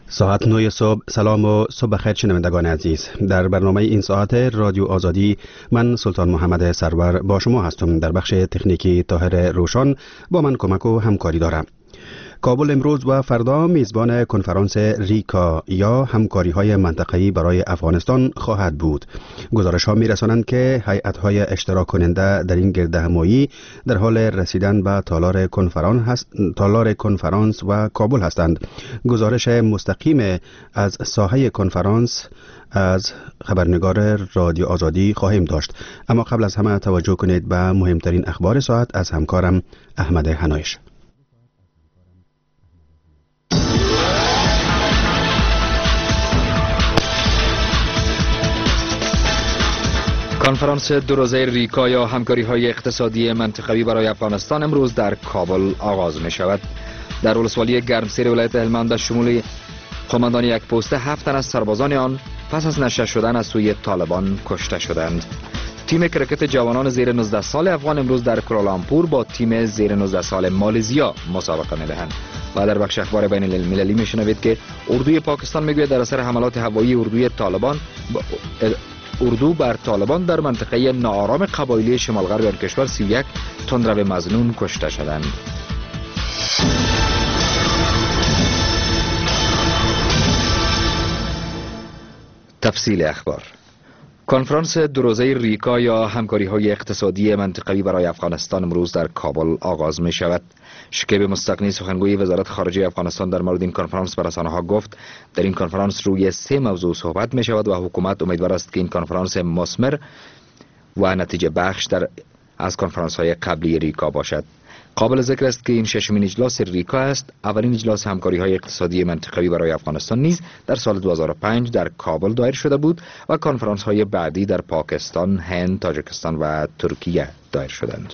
ساعت 9 صبح. سلام و صبح بخیر شنوندگان عزیز. در برنامه این ساعت رادیو آزادی من سلطان محمد سرور با شما هستم. در بخش تکنیکی طاهر روشان با من کمک و همکاری دارم. کابل امروز و فردا میزبان کنفرانس ریکا یا همکاری های منطقه‌ای برای افغانستان خواهد بود. گزارش ها می رسانند که هیئت های اشتراک کننده در این گردهمایی در حال رسیدن به تالار کنفرانس و کابل هستند. گزارش مستقیم از ساحه کنفرانس از خبرنگار رادیو آزادی خواهیم داشت، اما قبل از همه توجه کنید به مهمترین اخبار ساعت از همکارم احمد حنایش. کنفرانس دو روزه ریکا یا همکاری‌های اقتصادی منطقه‌ای برای افغانستان امروز در کابل آغاز می شود. در ولسوالی گرمسیر ولایت هلمند به شمول قماندان یک پست 7 تن از سربازان آن پس از نشته شدن از سوی طالبان کشته شدند. تیم کرکت جوانان زیر 19 سال افغان امروز در کوالالامپور با تیم زیر 19 سال مالزیا مسابقه می‌دهند. و در بخش اخبار بین المللی میشنوید که اردوی پاکستان میگوید در اثر حملات هوایی اردو بر طالبان در منطقه ناآرام قبایلی شمال غرب آن کشور 31 تندرو مظنون کشته شدند. تفصیل اخبار. کنفرانس دو روزه ریکا یا همکاری‌های اقتصادی منطقه‌ای برای افغانستان امروز در کابل آغاز می شود. شکیب مستقنی سخنگوی وزارت خارجه افغانستان در مورد این کنفرانس به رسانه‌ها گفت در این کنفرانس روی 3 موضوع صحبت می شود و حکومت امیدوار است که این کنفرانس مثمر و نتیجه بخش از کنفرانس‌های قبلی ریکا باشد. قابل ذکر است که این ششمین اجلاس ریکا است. اولین اجلاس همکاری‌های اقتصادی منطقه‌ای برای افغانستان نیز در سال 2005 در کابل دایر شده بود و کنفرانس‌های بعدی در پاکستان، هند، تاجیکستان و ترکیه دایر شدند.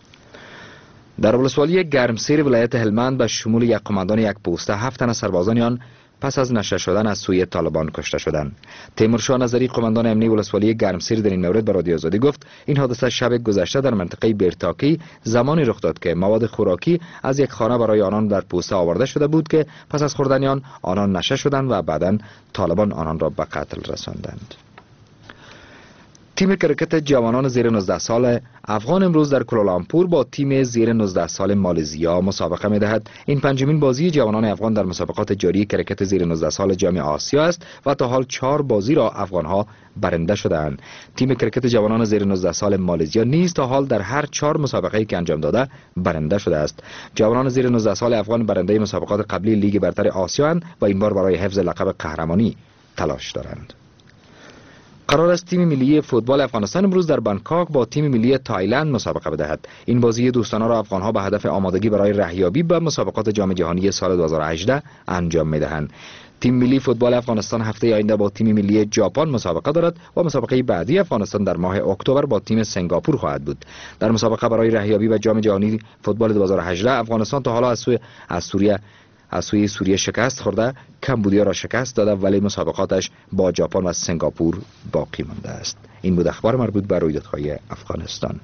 در ولسوالی گرمسیر ولایت هلمند به شمول یک قماندان یک پست 7 تن از سربازان آن پس از نشته شدن از سوی طالبان کشته شدند. تیمورشاه نظری قماندان امنی ولسوالی گرمسیر در این مورد به رادیو آزادی گفت این حادثه شب گذشته در منطقه بیرتاکی زمانی رخ داد که مواد خوراکی از یک خانه برای آنان در پوسته آورده شده بود که پس از خوردن آنان نشه شدند و بعداً طالبان آنان را به قتل رساندند. تیم کرکت جوانان زیر 19 سال افغان امروز در کوالالامپور با تیم زیر 19 سال مالزیا مسابقه می‌دهد. این پنجمین بازی جوانان افغان در مسابقات جاری کرکت زیر 19 سال جام آسیا است و تا حال 4 بازی را افغان‌ها برنده شده‌اند. تیم کرکت جوانان زیر 19 سال مالزیا نیز تا حال در هر 4 مسابقه‌ای که انجام داده برنده شده است. جوانان زیر 19 سال افغان برنده مسابقات قبلی لیگ برتر آسیا اند و این بار برای حفظ لقب قهرمانی تلاش دارند. قرار است تیم ملی فوتبال افغانستان امروز در بانکوک با تیم ملی تایلند مسابقه بدهد. این بازی دوستانه را افغان‌ها به هدف آمادگی برای رهیابی به مسابقات جام جهانی سال 2018 انجام می‌دهند. تیم ملی فوتبال افغانستان هفته آینده با تیم ملی ژاپن مسابقه دارد و مسابقه بعدی افغانستان در ماه اکتبر با تیم سنگاپور خواهد بود. در مسابقه برای رهیابی به جام جهانی فوتبال 2018 افغانستان تا حالا از سوی سوریه شکست خورده، کمبودیا را شکست داده ولی مسابقاتش با ژاپن و سنگاپور باقی مانده است. این بود اخبار مربوط به رویدادهای افغانستان.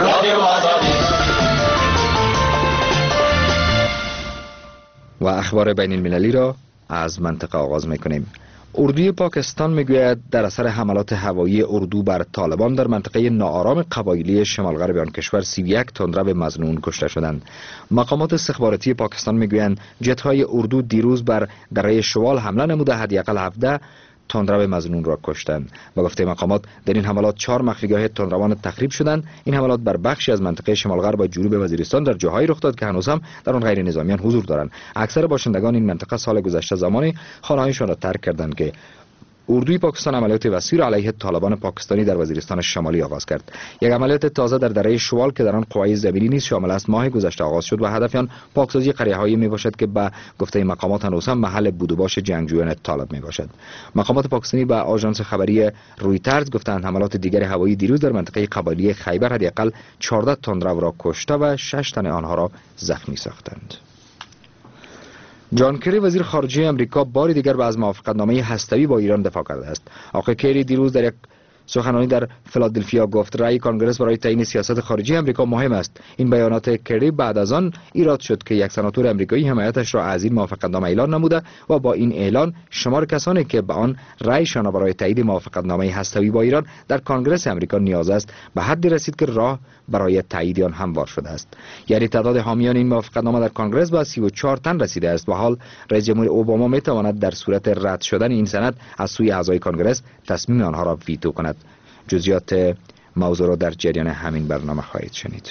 و اخبار بین المللی را از منطقه آغاز می‌کنیم. اردوی پاکستان میگوید در اثر حملات هوایی اردو بر طالبان در منطقه ناآرام قبایلی شمال غرب آن کشور 31 تندرو مظنون کشته شدند. مقامات استخباراتی پاکستان میگویند جت‌های اردو دیروز بر دره شوال حمله نموده حداقل 17 تندرو مظنون را کشتند. و گفته مقامات در این حملات 4 مخفیگاه تندروان تخریب شدند. این حملات بر بخشی از منطقه شمال غرب و جنوب وزیرستان در جاهایی رخ داد که هنوز هم در آن غیر نظامیان حضور دارند. اکثر باشندگان این منطقه سال گذشته زمانی خانه‌هایشان را ترک کردند که اردوی پاکستان عملیات وسیع را علیه طالبان پاکستانی در وزیرستان شمالی آغاز کرد. یک عملیات تازه در دره شوال که در آن قوای زمینی نیز شامل است ماه گذشته آغاز شد و هدف آن پاکسازی قریه‌هایی میباشد که به گفته مقامات هنوز هم محل بود و باش جنگجویان طالب میباشد. مقامات پاکستانی به آژانس خبری رویترز گفتند حملات دیگر هوایی دیروز در منطقه قبایلی خیبر حداقل 14 تندرو را کشته و 6 تن آنها را زخمی ساختند. جان کری وزیر خارجه امریکا بار دیگر از موافقتنامه هسته‌ای با ایران دفاع کرده است. آقای کری دیروز در یک سخنرانی در فیلادلفیا گفت رأی کانگرس برای تعیین سیاست خارجی امریکا مهم است. این بیانات کری بعد از آن ایراد شد که یک سناتور امریکایی حمایتش را از این موافقتنامه اعلان نموده و با این اعلان شمار کسانی که به آن رأیشان برای تایید موافقتنامه هسته‌ای با ایران در کانگرس امریکا نیاز است به حدی رسید که راه برای تایید آن هموار شده است. یعنی تعداد حامیان این موافقتنامه در کانگرس به 34 تن رسیده است و حال رئیس جمهور اوباما میتواند در صورت رد شدن این سند از سوی اعضای کانگرس تصمیم آنها را ویتو کند. جزئیات موضوع را در جریان همین برنامه خواهید شنید.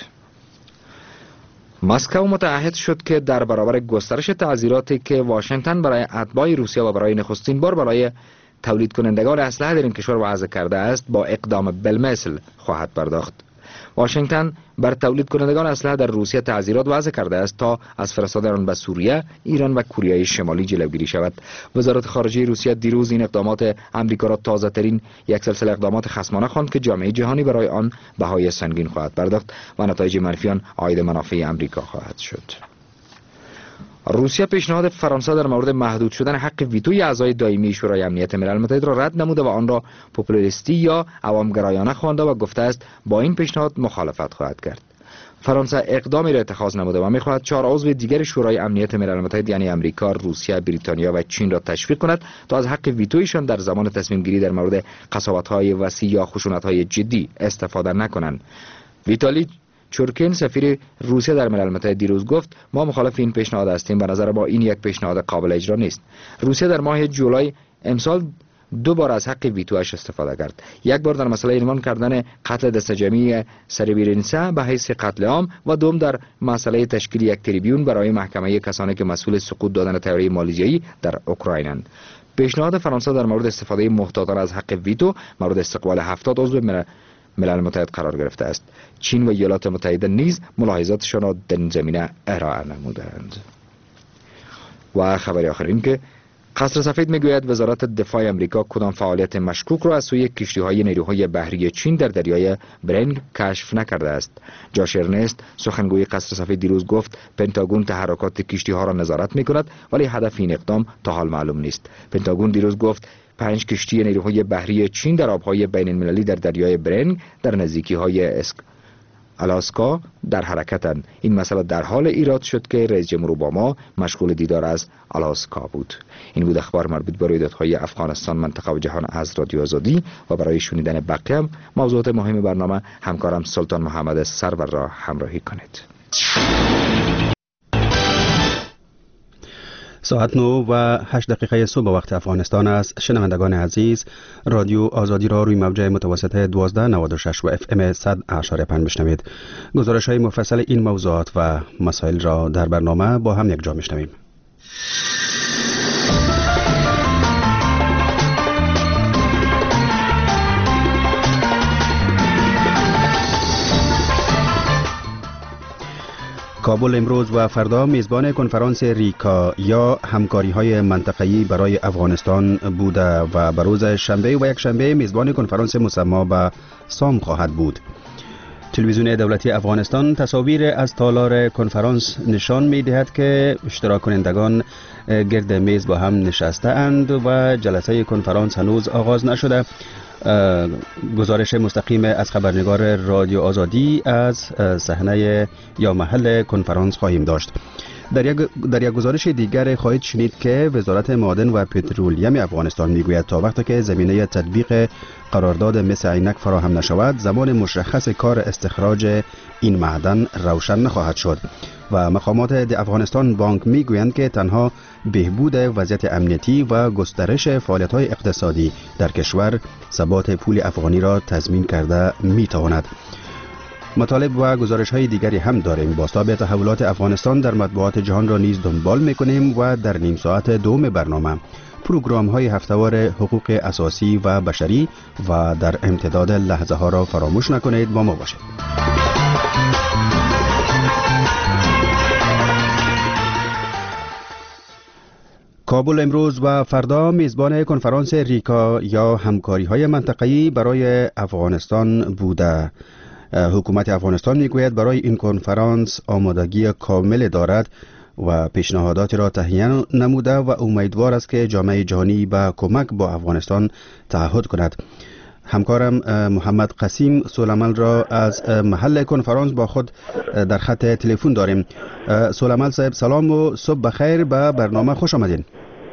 مسکو متعهد شد که در برابر گسترش تعزیراتی که واشنگتن برای اتباع روسیه و برای نخستین بار برای تولید کنندگان اسلحه در این کشور وضع کرده است با اقدام بالمثل خواهد پرداخت. واشنگتن بر تولید کنندگان اسلحه در روسیه تعزیرات وضع کرده است تا از فرستادن آن به سوریه، ایران و کره شمالی جلوگیری شود. وزارت خارجه روسیه دیروز این اقدامات آمریکا را تازه ترین یک سلسله اقدامات خصمانه خواند که جامعه جهانی برای آن بهای سنگین خواهد پرداخت و نتایج منفی آن عاید منافع آمریکا خواهد شد. روسیه پیشنهاد فرانسه در مورد محدود شدن حق ویتوی اعضای دائمی شورای امنیت ملل متحد را رد نموده و آن را پوپولیستی یا عوامگرایانه خوانده و گفته است با این پیشنهاد مخالفت خواهد کرد. فرانسه اقدامی را اتخاذ نموده و می‌خواهد 4 عضو دیگر شورای امنیت ملل متحد یعنی امریکا، روسیه، بریتانیا و چین را تشویق کند تا از حق ویتویشان در زمان تصمیم گیری در مورد قساوت‌های وسیع یا خشونت‌های جدی استفاده نکنند. ویتالی چورکین سفیر روسیه در ملل متحد دیروز گفت ما مخالف این پیشنهاد هستیم. به نظر ما این یک پیشنهاد قابل اجرا نیست. روسیه در ماه جولای امسال 2 بار از حق ویتوش استفاده کرد. یک بار در مسئله اعلام کردن قتل دستجمعی سربرینتسا به حیث قتل عام و دوم در مسئله تشکیل یک تریبیون برای محکمه کسانی که مسئول سقوط دادن طیاره مالزیایی در اوکراینند. پیشنهاد فرانسه در مورد استفاده محتاطانه از حق ویتو مورد استقبال 70 عضو ملل متحد قرار گرفته است. چین و ایالات متحده نیز ملاحظاتشان را در این زمینه ارائه نمودند. و خبر آخر این که قصر سفید میگوید وزارت دفاع امریکا کدام فعالیت مشکوک را از سوی کشتی‌های نیروهای بحری چین در دریای برنگ کشف نکرده است. جاش ارنست سخنگوی قصر سفید دیروز گفت پنتاگون تحرکات کشتی‌ها را نظارت می‌کند ولی هدف این اقدام تا حال معلوم نیست. پنتاگون دیروز گفت 5 کشتی نیروهای بحری چین در آبهای بین المللی در دریای برنگ در نزدیکی‌های آلاسکا در حرکتند. این مسئله در حال ایراد شد که رئیس جمهور اوباما مشغول دیدار از آلاسکا بود. این بود اخبار مربوط به رویدادهای افغانستان، منطقه و جهان از رادیو آزادی و برای شنیدن بقیه موضوعات مهم برنامه همکارم سلطان محمد سرور را همراهی کنید. ساعت 9 و 8 دقیقه صبح وقت افغانستان است. شنوندگان عزیز، رادیو آزادی را روی موج متوسط 1296 و اف ام 100.5 بشنوید. گزارش های مفصل این موضوعات و مسائل را در برنامه با هم یک جا میشنویم. کابل امروز و فردا میزبان کنفرانس ریکا یا همکاری‌های منطقه‌ای برای افغانستان بوده و به روز شنبه و یک شنبه میزبان کنفرانس مسمى به سام خواهد بود. تلویزیون دولتی افغانستان تصاویر از تالار کنفرانس نشان می‌دهد که اشتراک کنندگان گرد میز با هم نشسته اند و جلسه کنفرانس هنوز آغاز نشده. گزارش مستقیم از خبرنگار رادیو آزادی از صحنه یا محل کنفرانس خواهیم داشت. در یک گزارش دیگر خواهید شنید که وزارت معادن و پترولیم افغانستان میگوید تا وقتی که زمینه تطبیق قرارداد مس عینک فراهم نشود زمان مشخص کار استخراج این معدن روشن نخواهد شد و مقامات افغانستان بانک میگویند که تنها بهبود وضعیت امنیتی و گسترش فعالیت‌های اقتصادی در کشور ثبات پول افغانی را تضمین کرده میتواند. مطالب و گزارش‌های دیگری هم داریم. بازتاب تحولات افغانستان در مطبوعات جهان را نیز دنبال می‌کنیم و در نیم ساعت دوم برنامه پروگرام‌های هفته‌وار حقوق اساسی و بشری و در امتداد لحظه ها را فراموش نکنید. با ما باشید. کابل امروز و فردا میزبان کنفرانس ریکا یا همکاری‌های منطقه‌ای برای افغانستان بوده. حکومت افغانستان میگوید برای این کنفرانس آمادگی کامل دارد و پیشنهاداتی را تهیه نموده و امیدوار است که جامعه جهانی با کمک با افغانستان تعهد کند. همکارم محمد قسیم سولمل را از محل کنفرانس با خود در خط تلفن داریم. سولمل صاحب سلام و صبح بخیر، به برنامه خوش آمدین.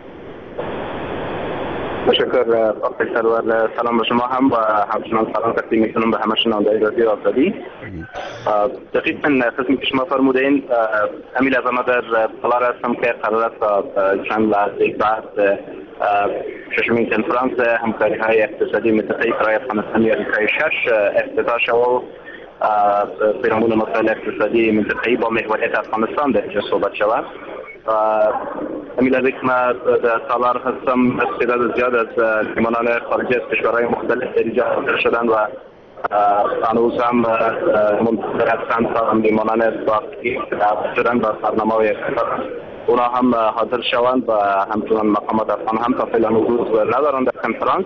تشکر آقای سرور، سلام به شما هم و همچنان سلام تقدیم میکنم به همه شنوندگان رادیو آزادی. دقیقاً قسمی که شما فرمودین، امیل از ما در پلار هستم که قرار است تا چند لحظه بعد ششمین کنفرانس همکاری های اقتصادی منطقه‌ای برای افغانستان یا ریکای 6 افتتاح شود و پیرامون مسائل اقتصادی منطقه‌ای با محوریت افغانستان در اینجا صحبت شود. امیل از ما در سالار هستم، تعداد زیاد از میهمانان خارجی از کشورهای مختلف در اینجا حاضر شدند و هنوز هم منتظر هستند تا میهمانان باقی شدند و برنامه اونا هم حاضر شوند و همچنان مقامات افغان هم تا فعلا حضور ندارند در کنفرانس.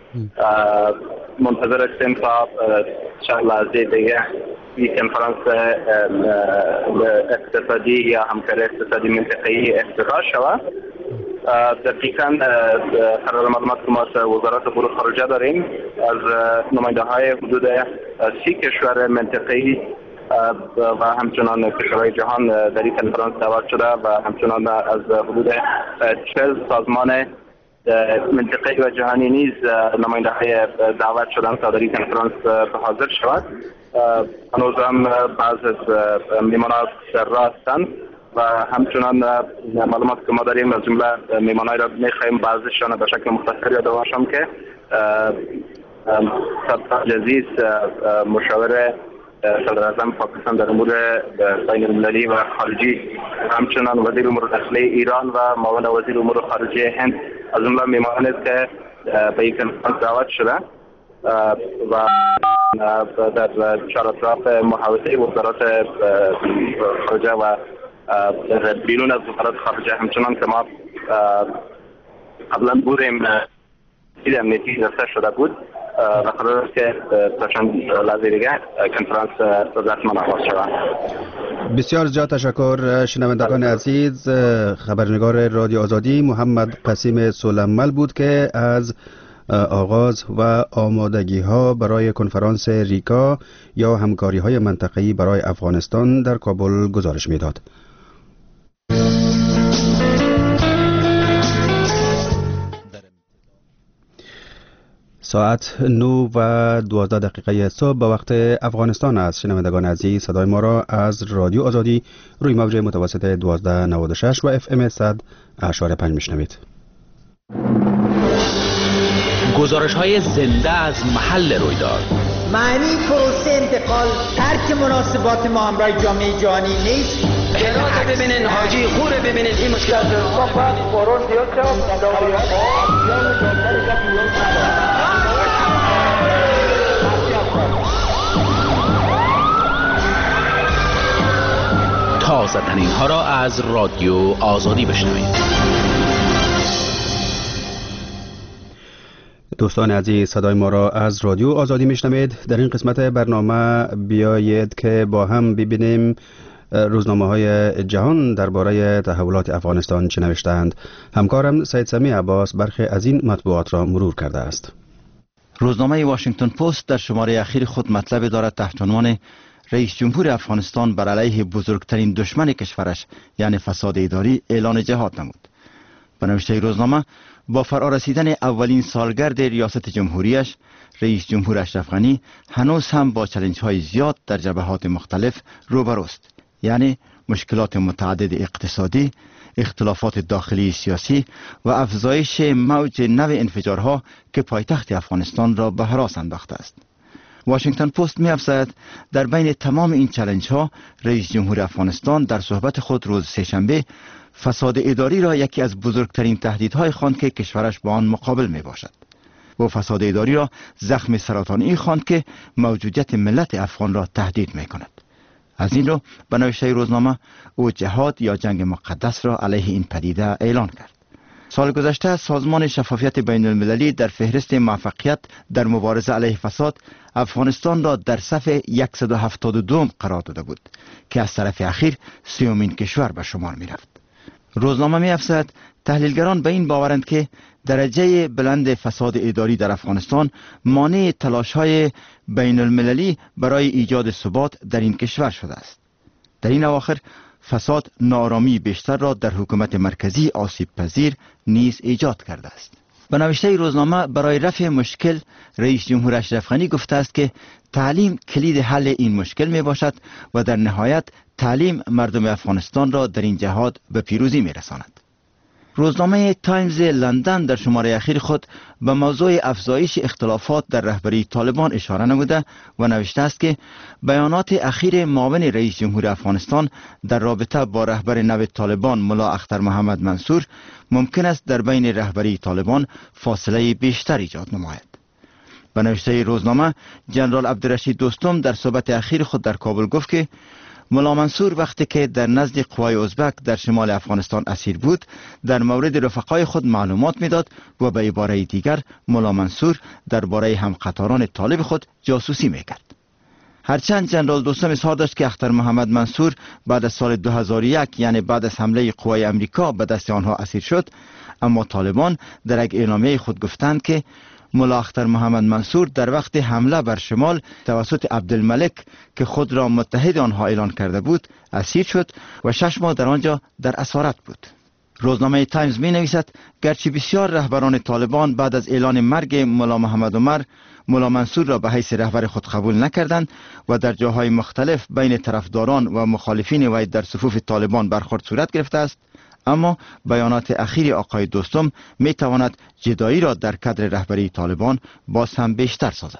منتظر هستیم تا چند لحظه دیگه این کنفرانس اقتصادی یا همکاری اقتصادی منطقه‌ای افتتاح شود. دقیقاً قرار معلومات که ما از وزارت امور خارجه داریم از نماینده های حدود 30 کشور منطقه‌ای و همچنان کشورهای جهان در این کنفرانس دعوت شده و همچنان از حدود 40 سازمان منطقه‌ای و جهانی نیز نماینده های دعوت شدند تا در این کنفرانس حاضر شود. هنوز هم بعض از میهمانان در راه هستند و همچنان معلومات که ما داریم از جمله میهمانان را می‌خواهیم بعضیشان به شکل مختصر یادآور شم که سرتاج عزیز مشاور صدراعظم پاکستان در امور بین المللی و خارجی، همچنان وزیر امور داخلی ایران و معاون وزیر امور خارجه هند از جمله میهمانانی است که به این کنفرانس دعوت شده و در چهارطرف محوطه وزارات خارجه و بیرون از وزارت خارجه همچنان که ما قبلا بودیم دید امنیتی رسته شده بود و قرار است که تا چند لحظه دیگه کنفرانس رسما آغاز شود. بسیار زیاد تشکر شنوندگان عزیز. خبرنگار رادیو آزادی محمد قسیم سولمل بود که از آغاز و آمادگی ها برای کنفرانس ریکا یا همکاری های منطقه‌ای برای افغانستان در کابل گزارش میداد. ساعت 9:12 صبح به وقت افغانستان است. شنوندگان عزیز، صدای ما را از رادیو آزادی روی موج متوسط 1296 و FM 100.5 میشنوید. گزارش های زنده از محل رویداد. معنی پروسه انتقال ترک مناسبات ما همراه جامعه جهانی نیست. هرات ببینین، حاجی خوره ببینین، این مشکل تازه ترین ها را از رادیو آزادی بشنوید. دوستان عزیز، صدای ما را از رادیو آزادی میشنوید. در این قسمت برنامه بیایید که با هم ببینیم روزنامه های جهان درباره تحولات افغانستان چه نوشتند. همکارم سید سمی عباس برخی از این مطبوعات را مرور کرده است. روزنامه واشنگتن پست در شماره اخیر خود مطلب دارد تحت عنوان رئیس جمهور افغانستان بر علیه بزرگترین دشمن کشورش یعنی فساد اداری اعلان جهاد نمود. به نوشته روزنامه، با فرارسیدن اولین سالگرد ریاست جمهوریش، رئیس جمهور اشرف غنی هنوز هم با چالش‌های زیاد در جبهات مختلف روبروست، یعنی مشکلات متعدد اقتصادی، اختلافات داخلی سیاسی و افزایش موج نو انفجارها که پایتخت افغانستان را به هراس انداخته است. واشنگتن پست می‌افزاید در بین تمام این چالش‌ها رئیس جمهور افغانستان در صحبت خود روز سه‌شنبه فساد اداری را یکی از بزرگترین تهدیدهای خواند که کشورش با آن مقابل می باشد. و فساد اداری را زخم سرطانی خواند که موجودیت ملت افغان را تهدید می کند. از این رو به نوشته روزنامه او جهاد یا جنگ مقدس را علیه این پدیده اعلان کرد. سال گذشته سازمان شفافیت بین المللی در فهرست موفقیت در مبارزه علیه فساد افغانستان را در صف 172 قرار داده بود که از طرف اخیر 30مین کشور به شمار می رفت. روزنامه می افزاید تحلیلگران به این باورند که درجه بلند فساد اداری در افغانستان مانع تلاش‌های بین المللی برای ایجاد ثبات در این کشور شده است. در این اواخر فساد ناآرامی بیشتر را در حکومت مرکزی آسیب پذیر نیز ایجاد کرده است. به نوشته روزنامه برای رفع مشکل رئیس جمهور اشرف غنی گفته است که تعلیم کلید حل این مشکل می باشد و در نهایت تعلیم مردم افغانستان را در این جهاد به پیروزی می رساند. روزنامه تایمز لندن در شماره اخیر خود به موضوع افزایش اختلافات در رهبری طالبان اشاره نموده و نوشته است که بیانات اخیر معاون رئیس جمهور افغانستان در رابطه با رهبر نو طالبان ملا اختر محمد منصور ممکن است در بین رهبری طالبان فاصله بیشتر ایجاد نماید. به نوشته روزنامه جنرال عبدالرشید دوستم در صحبت اخیر خود در کابل گفت که ملا منصور وقتی که در نزد قوای ازبک در شمال افغانستان اسیر بود در مورد رفقای خود معلومات میداد و به عباره دیگر ملا منصور درباره همقطاران طالب خود جاسوسی میکرد. هرچند جنرال دوستم اظهار داشت که اختر محمد منصور بعد از سال 2001 یعنی بعد از حمله قوای امریکا به دست آنها اسیر شد، اما طالبان در یک اعلامیه خود گفتند که ملا اختر محمد منصور در وقت حمله بر شمال توسط عبدالملک که خود را متحد آنها اعلان کرده بود اسیر شد و 6 ماه در آنجا در اسارت بود. روزنامه تایمز می نویسد گرچه بسیار رهبران طالبان بعد از اعلان مرگ ملا محمد عمر ملا منصور را به حیث رهبر خود قبول نکردند و در جاهای مختلف بین طرفداران و مخالفین وی در صفوف طالبان برخورد صورت گرفته است، اما بیانات اخیر آقای دوستم می تواند جدایی را در کادر رهبری طالبان باز هم بیشتر سازد.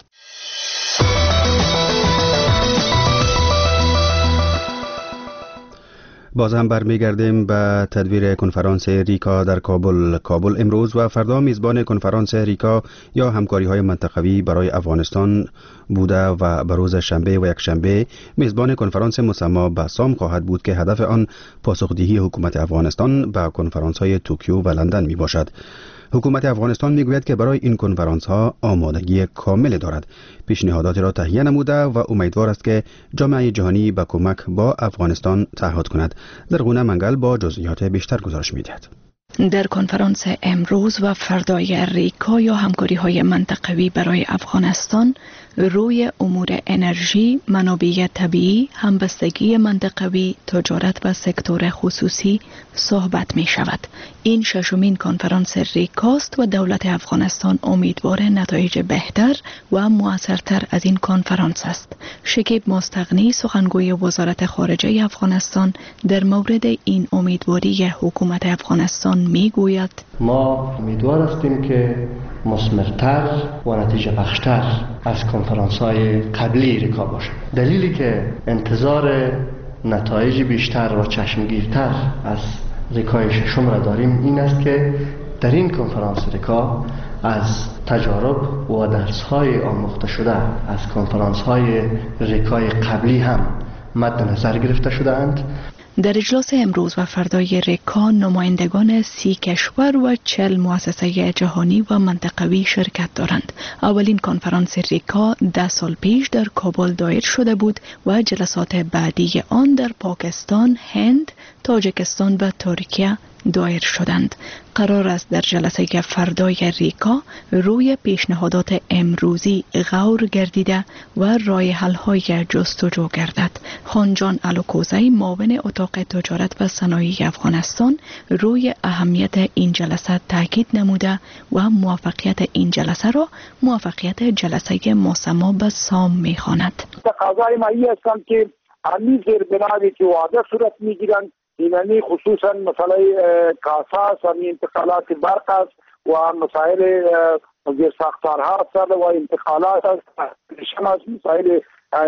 باز هم برمیگردیم به تدبیر کنفرانس ریکا در کابل امروز و فردا میزبان کنفرانس ریکا یا همکاری‌های منطقوی برای افغانستان بوده و به روز شنبه و یکشنبه میزبان کنفرانس مسمى به سام خواهد بود که هدف آن پاسخدهی حکومت افغانستان به کنفرانس‌های توکیو و لندن می باشد. حکومت افغانستان میگوید که برای این کنفرانس ها آمادگی کامل دارد. پیشنهادات را تهیه نموده و امیدوار است که جامعه جهانی به کمک با افغانستان تعهد کند. زرغونه منگل با جزئیات بیشتر گزارش می‌دهد. در کنفرانس امروز و فردای ریکا یا همکاری‌های منطقوی برای افغانستان روی امور انرژی، منابع طبیعی، همبستگی منطقوی، تجارت و سکتور خصوصی صحبت می شود. این ششمین کنفرانس ریکاست و دولت افغانستان امیدوار نتایج بهتر و مؤثرتر از این کنفرانس است. شکیب مستغنی سخنگوی وزارت خارجه افغانستان در مورد این امیدواری حکومت افغانستان می گوید: ما امیدوار هستیم که مثمرتر و نتیجه بخشتر از کنفرانس‌های قبلی ریکا باشد. دلیلی که انتظار نتایج بیشتر و چشمگیرتر از ریکای ششم را داریم این است که در این کنفرانس ریکا از تجارب و درس‌های آموخته شده از کنفرانس‌های ریکای قبلی هم مد نظر گرفته شده‌اند. در اجلاس امروز و فردای ریکا نمایندگان 30 کشور و 40 مؤسسه جهانی و منطقوی شرکت دارند. اولین کنفرانس ریکا 10 سال پیش در کابل دایر شده بود و جلسات بعدی آن در پاکستان، هند، تاجیکستان و ترکیه دایر شدند. قرار است در جلسه فردای ریکا روی پیشنهادات امروزی غور گردیده و راه حل‌های جستجو گردد. خانجان الوکوزی معاون اتاق تجارت و صنایع افغانستان روی اهمیت این جلسه تاکید نموده و موفقیت این جلسه را موفقیت جلسه مسمى به سام می‌خواند. تقاضای ما این است که همین زیربنایی که وعده صورت می‌گیرند اینانی خصوصا مسئله کاساس و انتقالات برق است و مسائل زیر ساختارها است و انتقالات است، مسائل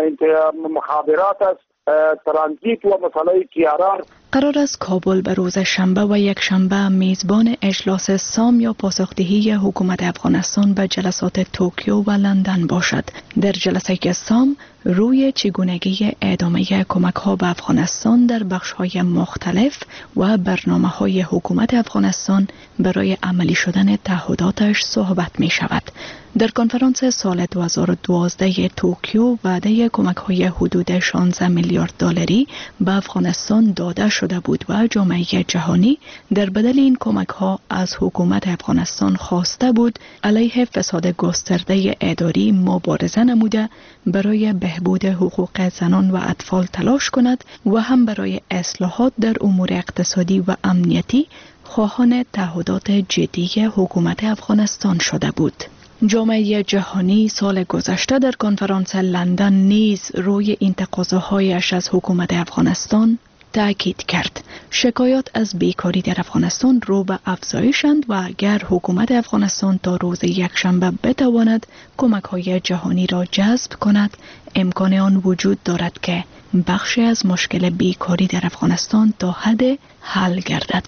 مخابرات است، ترانزیت و مسئله تیارات. قرار است کابل به روز شنبه و یکشنبه میزبان اجلاس سام یا پاسخدهی حکومت افغانستان به جلسات توکیو و لندن باشد. در جلسه سام روی چگونگی ادامه کمک‌ها به افغانستان در بخش‌های مختلف و برنامه‌های حکومت افغانستان برای عملی شدن تعهداتش صحبت می شود. در کنفرانس سال 2012 توکیو وعده کمک‌های حدود 16 میلیارد دلاری به افغانستان داده شده بود و جامعه جهانی در بدل این کمک‌ها از حکومت افغانستان خواسته بود علیه فساد گسترده اداری مبارزه نموده، برای بهبود حقوق زنان و اطفال تلاش کند و هم برای اصلاحات در امور اقتصادی و امنیتی خواهان تعهدات جدی حکومت افغانستان شده بود. جامعه جهانی سال گذشته در کنفرانس لندن نیز روی این تقاضاهایش از حکومت افغانستان تأکید کرد. شکایات از بیکاری در افغانستان رو به افزایشند و اگر حکومت افغانستان تا روز یکشنبه بتواند کمک‌های جهانی را جذب کند، امکان آن وجود دارد که بخشی از مشکل بیکاری در افغانستان تا حد حل گردد.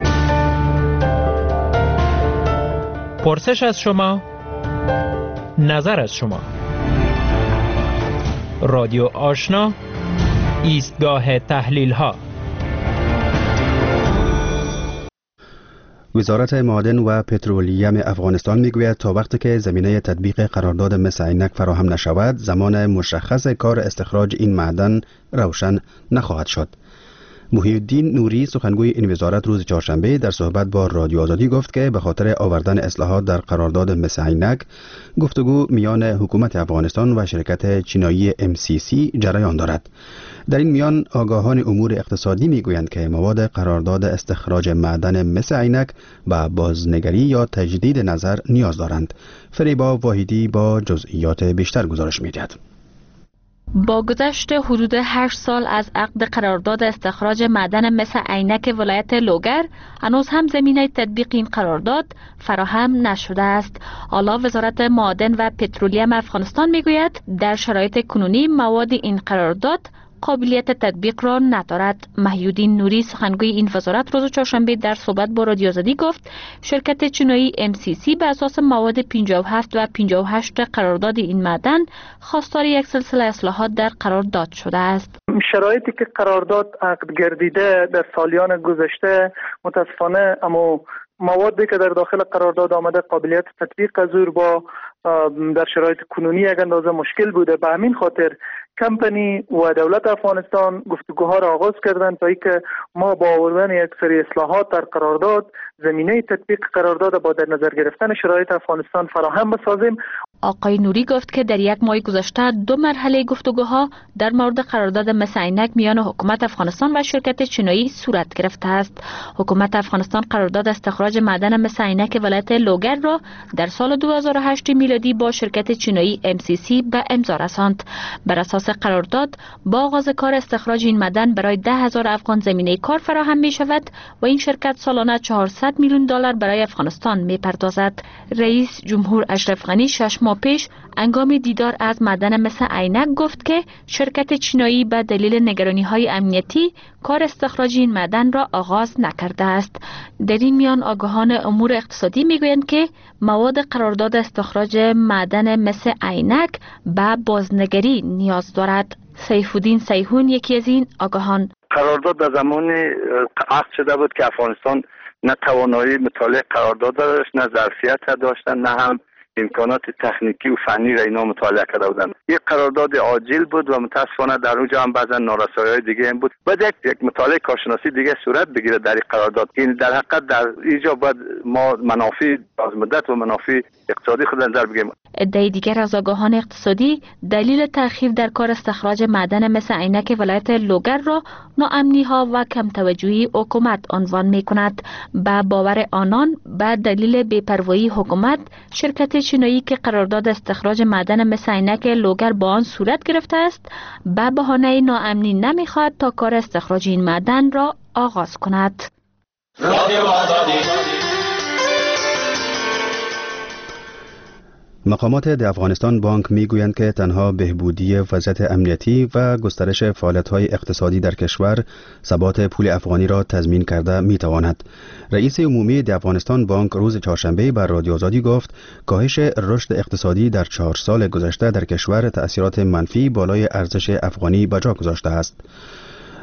پرسش از شما، نظر از شما. رادیو آشنا، ایستگاه تحلیل ها. وزارت معادن و پترولیم افغانستان میگوید تا وقتی که زمینه تطبیق قرارداد مس عینک فراهم نشود، زمان مشخص کار استخراج این معدن روشن نخواهد شد. محی الدین نوری سخنگوی این وزارت روز چهارشنبه در صحبت با رادیو آزادی گفت که به خاطر آوردن اصلاحات در قرارداد مس عینک گفتگو میان حکومت افغانستان و شرکت چینایی MCC جریان دارد. در این میان آگاهان امور اقتصادی میگویند که مواد قرارداد استخراج معدن مس عینک به بازنگری یا تجدید نظر نیاز دارند. فریبا واحدی با جزئیات بیشتر گزارش می‌دهد. با گذشت حدود 8 سال از عقد قرارداد استخراج معدن مس عینک ولایت لوگر، هنوز هم زمینه تطبیق این قرارداد فراهم نشده است. حالا وزارت معادن و پترولیم افغانستان میگوید در شرایط کنونی مواد این قرارداد قابلیت تطبیق را ندارد. محی الدین نوری سخنگوی این وزارت روز چهارشنبه در صحبت با رادیو آزادی گفت شرکت چینایی MCC به اساس مواد 57 و 58 قرارداد این معدن خواستار یک سلسله اصلاحات در قرارداد شده است. شرایطی که قرارداد عقد گردیده در سالیان گذشته متاسفانه اما موادی که در داخل قرارداد آمده قابلیت تطبیق از او با در شرایط کنونی یک اندازه مشکل بوده. به همین خاطر کمپانی و دولت افغانستان گفتگوها را آغاز کردند تا اینکه ما با آوردن یک سری اصلاحات در قرارداد زمینه تطبیق قرارداد با در نظر گرفتن شرایط افغانستان فراهم بسازیم. آقای نوری گفت که در یک ماه گذشته 2 مرحله گفتگوها در مورد قرارداد مس عینک میان حکومت افغانستان و شرکت چینایی صورت گرفته است. حکومت افغانستان قرارداد استخراج معدن مس عینک ولایت لوگر را در سال 2008 میلادی با شرکت چینایی MCC به امضا رساند. بر اساس قرارداد با آغاز کار استخراج این معدن برای 10,000 افغان زمینه کار فراهم می شود و این شرکت سالانه 400 میلیون دلار برای افغانستان می پردازد. رئیس جمهور اشرف غنی 6 ماه پیش هنگام دیدار از معدن مس عینک گفت که شرکت چینایی به دلیل نگرانی‌های امنیتی کار استخراج این معدن را آغاز نکرده است. در این میان آگاهان امور اقتصادی میگویند که مواد قرارداد استخراج معدن مس عینک به بازنگری نیاز دارد. سیف الدین سیحون یکی از این آگاهان: قرارداد در زمان عقد شده بود که افغانستان نه توانایی مطالعه قرارداد داشت، نه ظرفیت داشتن، نه هم امکانات تکنیکی و فنی را اینا مطالعه کرده بودند. یک قرارداد عاجل بود و متاسفانه در اونجا هم بعضا نارسایی‌های دیگه هم بود. بعد یک مطالعه کارشناسی دیگه صورت بگیره در این قرارداد. این در حقیقت در اینجا باید ما منافع دراز مدت و منافع اقتصادی خود نظر بگیریم. عده دیگر از آگاهان اقتصادی دلیل تأخیر در کار استخراج معدن مس عینک ولایت لوگر را ناامنی‌ها و کم توجهی حکومت عنوان می‌کند. با باور آنان به دلیل بی‌پروایی حکومت، شرکت چینایی که قرارداد استخراج معدن مس عینک لوگر با آن صورت گرفته است، به بهانه ناامنی نمی‌خواهد تا کار استخراج این معدن را آغاز کند. مقامات در افغانستان بانک میگویند که تنها بهبودی وضعیت امنیتی و گسترش فعالیت‌های اقتصادی در کشور ثبات پول افغانی را تضمین کرده میتواند. رئیس عمومی در افغانستان بانک روز چهارشنبه بر رادیو آزادی گفت کاهش رشد اقتصادی در 4 سال گذشته در کشور تأثیرات منفی بالای ارزش افغانی به جا گذاشته است.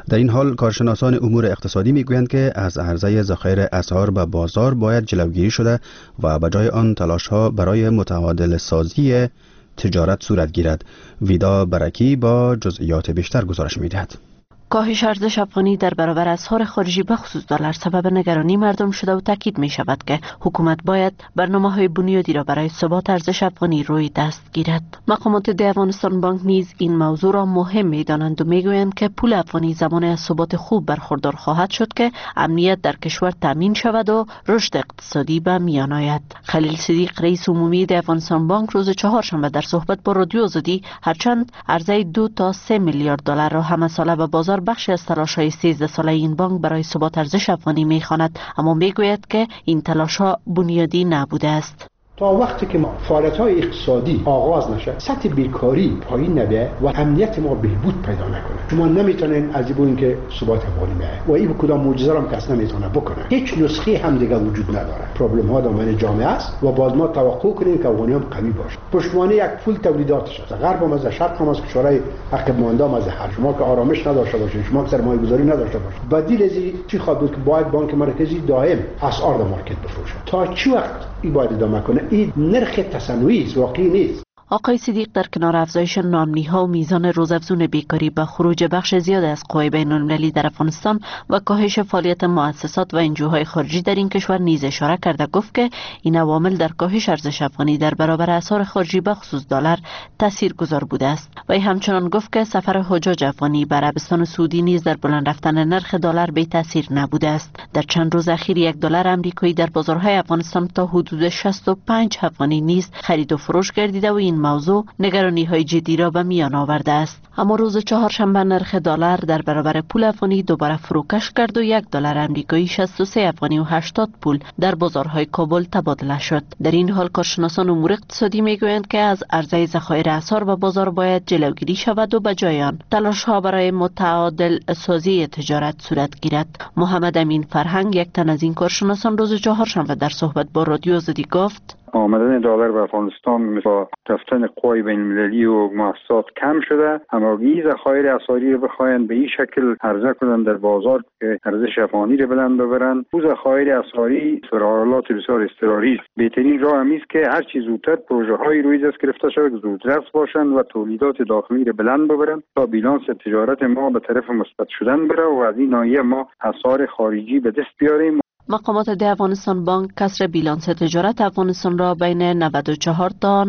در این حال کارشناسان امور اقتصادی میگویند که از عرضه ذخایر اسعار به بازار باید جلوگیری شده و به جای آن تلاش‌ها برای متعادل سازی تجارت صورت گیرد. ویدا برکی با جزئیات بیشتر گزارش می‌دهد. کاهش ارزش افغانی در برابر اسعار خارجی به خصوص دلار سبب نگرانی مردم شده و تاکید می شود که حکومت باید برنامه‌های بنیادی را برای ثبات ارزش افغانی روی دست گیرد. مقامات ده افغانستان بانک نیز این موضوع را مهم می دانند و می گویند که پول افغانی زمان از ثبات خوب برخوردار خواهد شد که امنیت در کشور تامین شود و رشد اقتصادی به میان آید. خلیل صدیق رئیس عمومی ده افغانستان بانک روز چهارشنبه در صحبت با رادیو آزادی هرچند عرضه 2 تا 3 میلیارد دلار را همه ساله به بازار بخشی از تلاش‌های 13 ساله این بانک برای ثبات ارزش افغانی می‌خواند، اما می‌گوید که این تلاش‌ها بنیادی نبوده است. تا وقتی که فعالیت‌های اقتصادی آغاز نشه، سطح بیکاری پایین نبیه و امنیت ما بهبود پیدا نکنه، شما نمیتونین از این که ثبات افغانی بیاید و این کدام معجزه هم کس نمیتونه بکنه. هیچ نسخه هم دیگه وجود نداره. پروبلم ها دامن جامعه است و باید ما توقع کنیم که افغانیان قوی باشه. پشتوانه یک پول تولیداتش است. غرب هم از شرق هم از کشورهای عقب مانده هم از هر شما که آرامش نداشته باشین، شما که سرمایه‌گذاری نداشته باشین. بدیل از چی خواهد بود که باید بانک مرکزی دائم اسعار در مارکت بفروشه. تا چی وقت این باید ادامه کنه؟ این نرخ تصنعی است، واقعی نیست. آقای صدیق در کنار افزایش ناامنی‌ها و میزان روزافزون بیکاری با خروج بخش زیاد از قوای بین‌المللی در افغانستان و کاهش فعالیت مؤسسات و انجوهای خارجی در این کشور نیز اشاره کرده گفت که این عوامل در کاهش ارزش افغانی در برابر اسعار خارجی به خصوص دلار تاثیرگذار بوده است. و همچنان گفت که سفر حجاج افغانی به عربستان سعودی نیز در بلند رفتن نرخ دلار بی تاثیر نبوده است. در چند روز اخیر 1 دلار آمریکایی در بازارهای افغانستان تا حدود 65 افغانی نیز خرید و فروش گردیده و این موضوع نگرانی‌های جدی را به میان آورده است. اما روز چهارشنبه نرخ دلار در برابر پول افغانی دوباره فروکش کرد و 1 دلار آمریکایی 63 افغانی و 80 پول در بازارهای کابل تبادله شد. در این حال کارشناسان امور اقتصادی میگویند که از عرضه ذخایر اسعار به بازار باید جلوگیری شود و به جای آن تلاش‌ها برای متعادل سازی تجارت صورت گیرد. محمد امین فرهنگ یک تن از این کارشناسان روز چهارشنبه در صحبت با رادیو آزادی گفت آمدن دلار به افغانستان با رفتن قوای بین‌المللی و مؤسسات کم شده، اما این ذخایر اسعاری رو بخواین به این شکل عرضه کنن در بازار که ارزش افغانی رو بلند ببرن، او ذخایر اسعاری حالات بسیار اضطراری است. بهترین راه همی است که هر چیز زودتر پروژه‌های روی دست گرفته شود که زودرس باشند و تولیدات داخلی رو بلند ببرن تا بیلانس تجارت ما به طرف مثبت شدن بره و از این ناحیه ما اسعار خارجی به دست بیاریم. مقامات ده افغانستان بانک کسر بیلانس تجارت افغانستان را بین 94 تا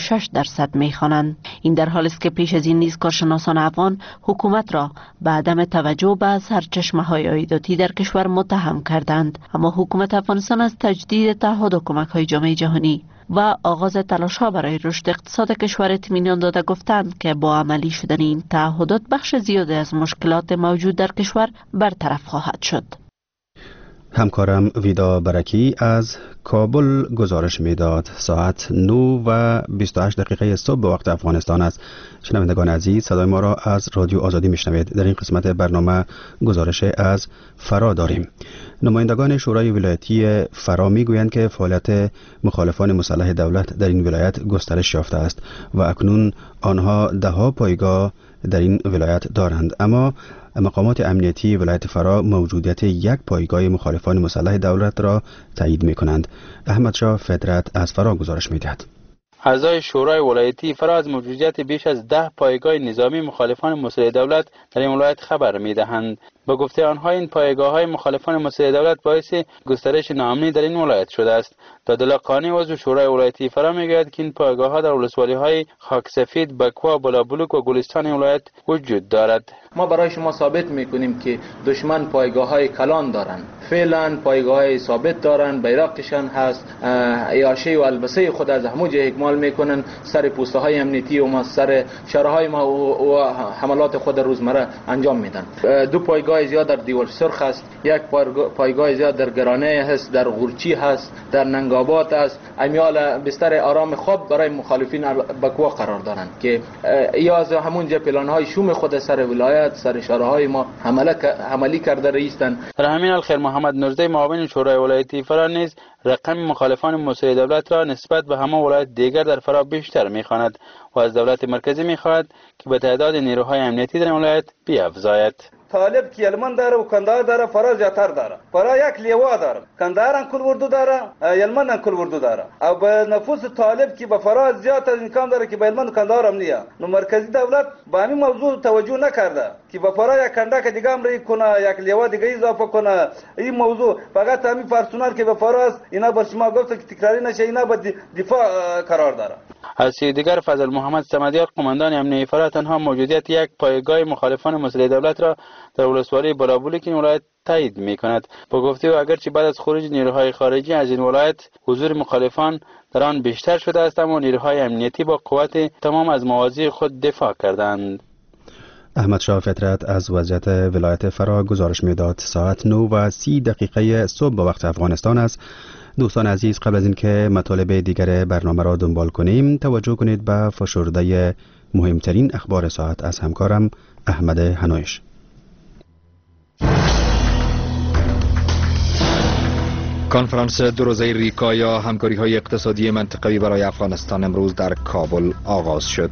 96% می‌خوانند. این در حالی است که پیش از این نیز کارشناسان افغان حکومت را به عدم توجه به سرچشمه‌های عایداتی در کشور متهم کردند، اما حکومت افغانستان از تجدید تعهد و کمک‌های جامعه جهانی و آغاز تلاش‌ها برای رشد اقتصاد کشور اطمینان داده گفتند که با عملی شدن این تعهدات بخش زیادی از مشکلات موجود در کشور برطرف خواهد شد. همکارم ویدا برکی از کابل گزارش میداد. ساعت 9:28 صبح به وقت افغانستان است. شنوندگان عزیز، صدای ما را از رادیو آزادی میشنوید. در این قسمت برنامه گزارش از فرا داریم. نمایندگان شورای ولایتی فرا میگویند که فعالیت مخالفان مسلح دولت در این ولایت گسترش یافته است و اکنون آنها 10 پایگاه در این ولایت دارند، اما مقامات امنیتی ولایت فرا موجودیت یک پایگاه مخالفان مسلح دولت را تایید می کنند. احمد شاه فطرت از فرا گزارش می دهد. اعضای شورای ولایتی فرا از موجودیت بیش از 10 پایگاه نظامی مخالفان مسلح دولت در این ولایت خبر می دهند. با گفته آنها این پایگاه‌های مخالفان مسلح دولت باعث گسترش ناامنی در این ولایت شده است. دادالله قانی عضو شورای ولایتی فرا میگوید که این پایگاه‌ها در ولسوالی‌های خاکسفید، بکوا، بلابلوک و گلستان ولایت وجود دارد. ما برای شما ثابت می‌کنیم که دشمن پایگاه‌های کلان دارند. فعلا پایگاه‌های ثابت دارند، بیرقشان هست، عیاشه و البسه خود از همو جای اکمال می‌کنن، سر پوسته‌های امنیتی و ما سر شهرهای ما و حملات خود روزمره انجام میدن. 2 پایگاه زیاد در دیول سرخ است، 1 پایگاه زیاد در گرانه هست، در غورچی هست، در ننگابات است. امیال بستر آرام خواب برای مخالفین بکوا قرار دارند که یا از همونجا پلان‌های شوم خود سر ولایت، سر شهرهای ما عملی کرده رئیسن. در همین حال خیر محمد نوزده معاون شورای ولایتی فرا نیز رقم مخالفان مسئول دولت را نسبت به همه ولایت دیگر در فرا بیشتر می‌خواند و از دولت مرکزی می‌خواهد که به تعداد نیروهای امنیتی در ولایت بیافزاید. طالب که یلمن داره و کندهار داره، فرا زیاتر داره. فرا یک لیوا داره، کندهار انکل وردو داره، یلمن انکل وردو داره. او به نفوس طالب که به فرا زیات از امکان داره که به یلمن و کندهار هم نیه. نو مرکزی دولت به همین موضوع توجه نکرده که به فرا یک کنده که دیگه هم ری کنه، یک لیوا دیگه اضافه کنه. این موضوع فقط همین پرسونال که به فرا است، اینا بر شما گفت که تکراری نشه، اینا به دفاع قرار داره. از سوی دیگر فضل محمد صمدیار قماندان امنیتی فرا تنها موجودیت یک پایگاه مخالفان مسئول دولت را در ولسوالی بلابولی که این ولایت تایید می‌کند. با گفته او اگرچه بعد از خروج نیروهای خارجی از این ولایت حضور مخالفان در آن بیشتر شده است، اما نیروهای امنیتی با قوت تمام از مواضع خود دفاع کردند. احمد شاه فطرت از وضعیت ولایت فرا گزارش میداد. ساعت 9:30 صبح به وقت افغانستان است. دوستان عزیز، قبل از اینکه مطالب دیگر برنامه را دنبال کنیم، توجه کنید به فشرده مهمترین اخبار ساعت از همکارم احمد هنویش. کنفرانس دو روزه ریکا یا همکاری‌های اقتصادی منطقوی برای افغانستان امروز در کابل آغاز شد.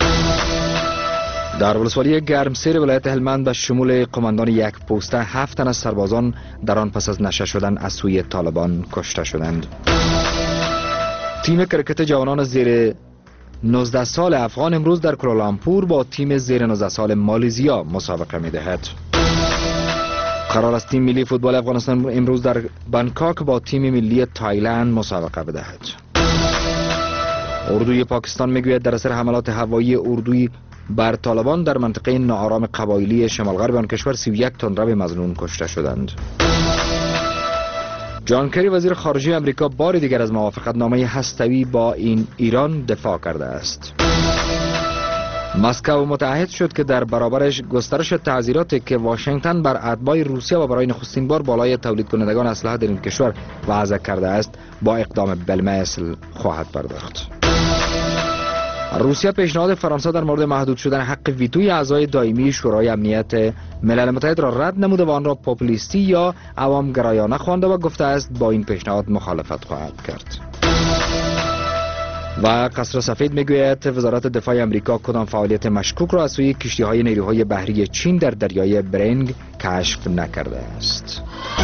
در ولسوالی گرمسیر ولایت هلمند به شمول قماندان یک پوسته 7 تن از سربازان در آن پس از نشه شدن از سوی طالبان کشته شدند. تیم کرکت جوانان زیر 19 سال افغان امروز در کولالامپور با تیم زیر 19 سال مالزیا مسابقه می‌دهد. قرار است تیم ملی فوتبال افغانستان امروز در بانکاک با تیم ملی تایلند مسابقه بدهد. اردوی پاکستان میگوید در اثر حملات هوایی اردوی بر طالبان در منطقه ناآرام قبایلی شمال غرب آن کشور 31 تندرو مظنون کشته شدند. جان کری وزیر خارجه آمریکا بار دیگر از موافقتنامه هسته‌ای با ایران دفاع کرده است. مسکو متعهد شد که در برابرش گسترش تعزیراتی که واشنگتن بر اتباع روسیه و برای نخستین بار بالای تولید کنندگان اسلحه در این کشور وضع کرده است با اقدام بالمثل خواهد پرداخت. روسیه پیشنهاد فرانسه در مورد محدود شدن حق ویتوی اعضای دائمی شورای امنیت ملل متحد را رد نموده و آن را پاپولیستی یا عوامگرایانه خوانده و گفته است با این پیشنهاد مخالفت خواهد کرد. و قصر سفید میگوید وزارت دفاع آمریکا کدام فعالیت مشکوک را از سوی کشتی‌های نیروهای بحری چین در دریای برنگ کشف نکرده است.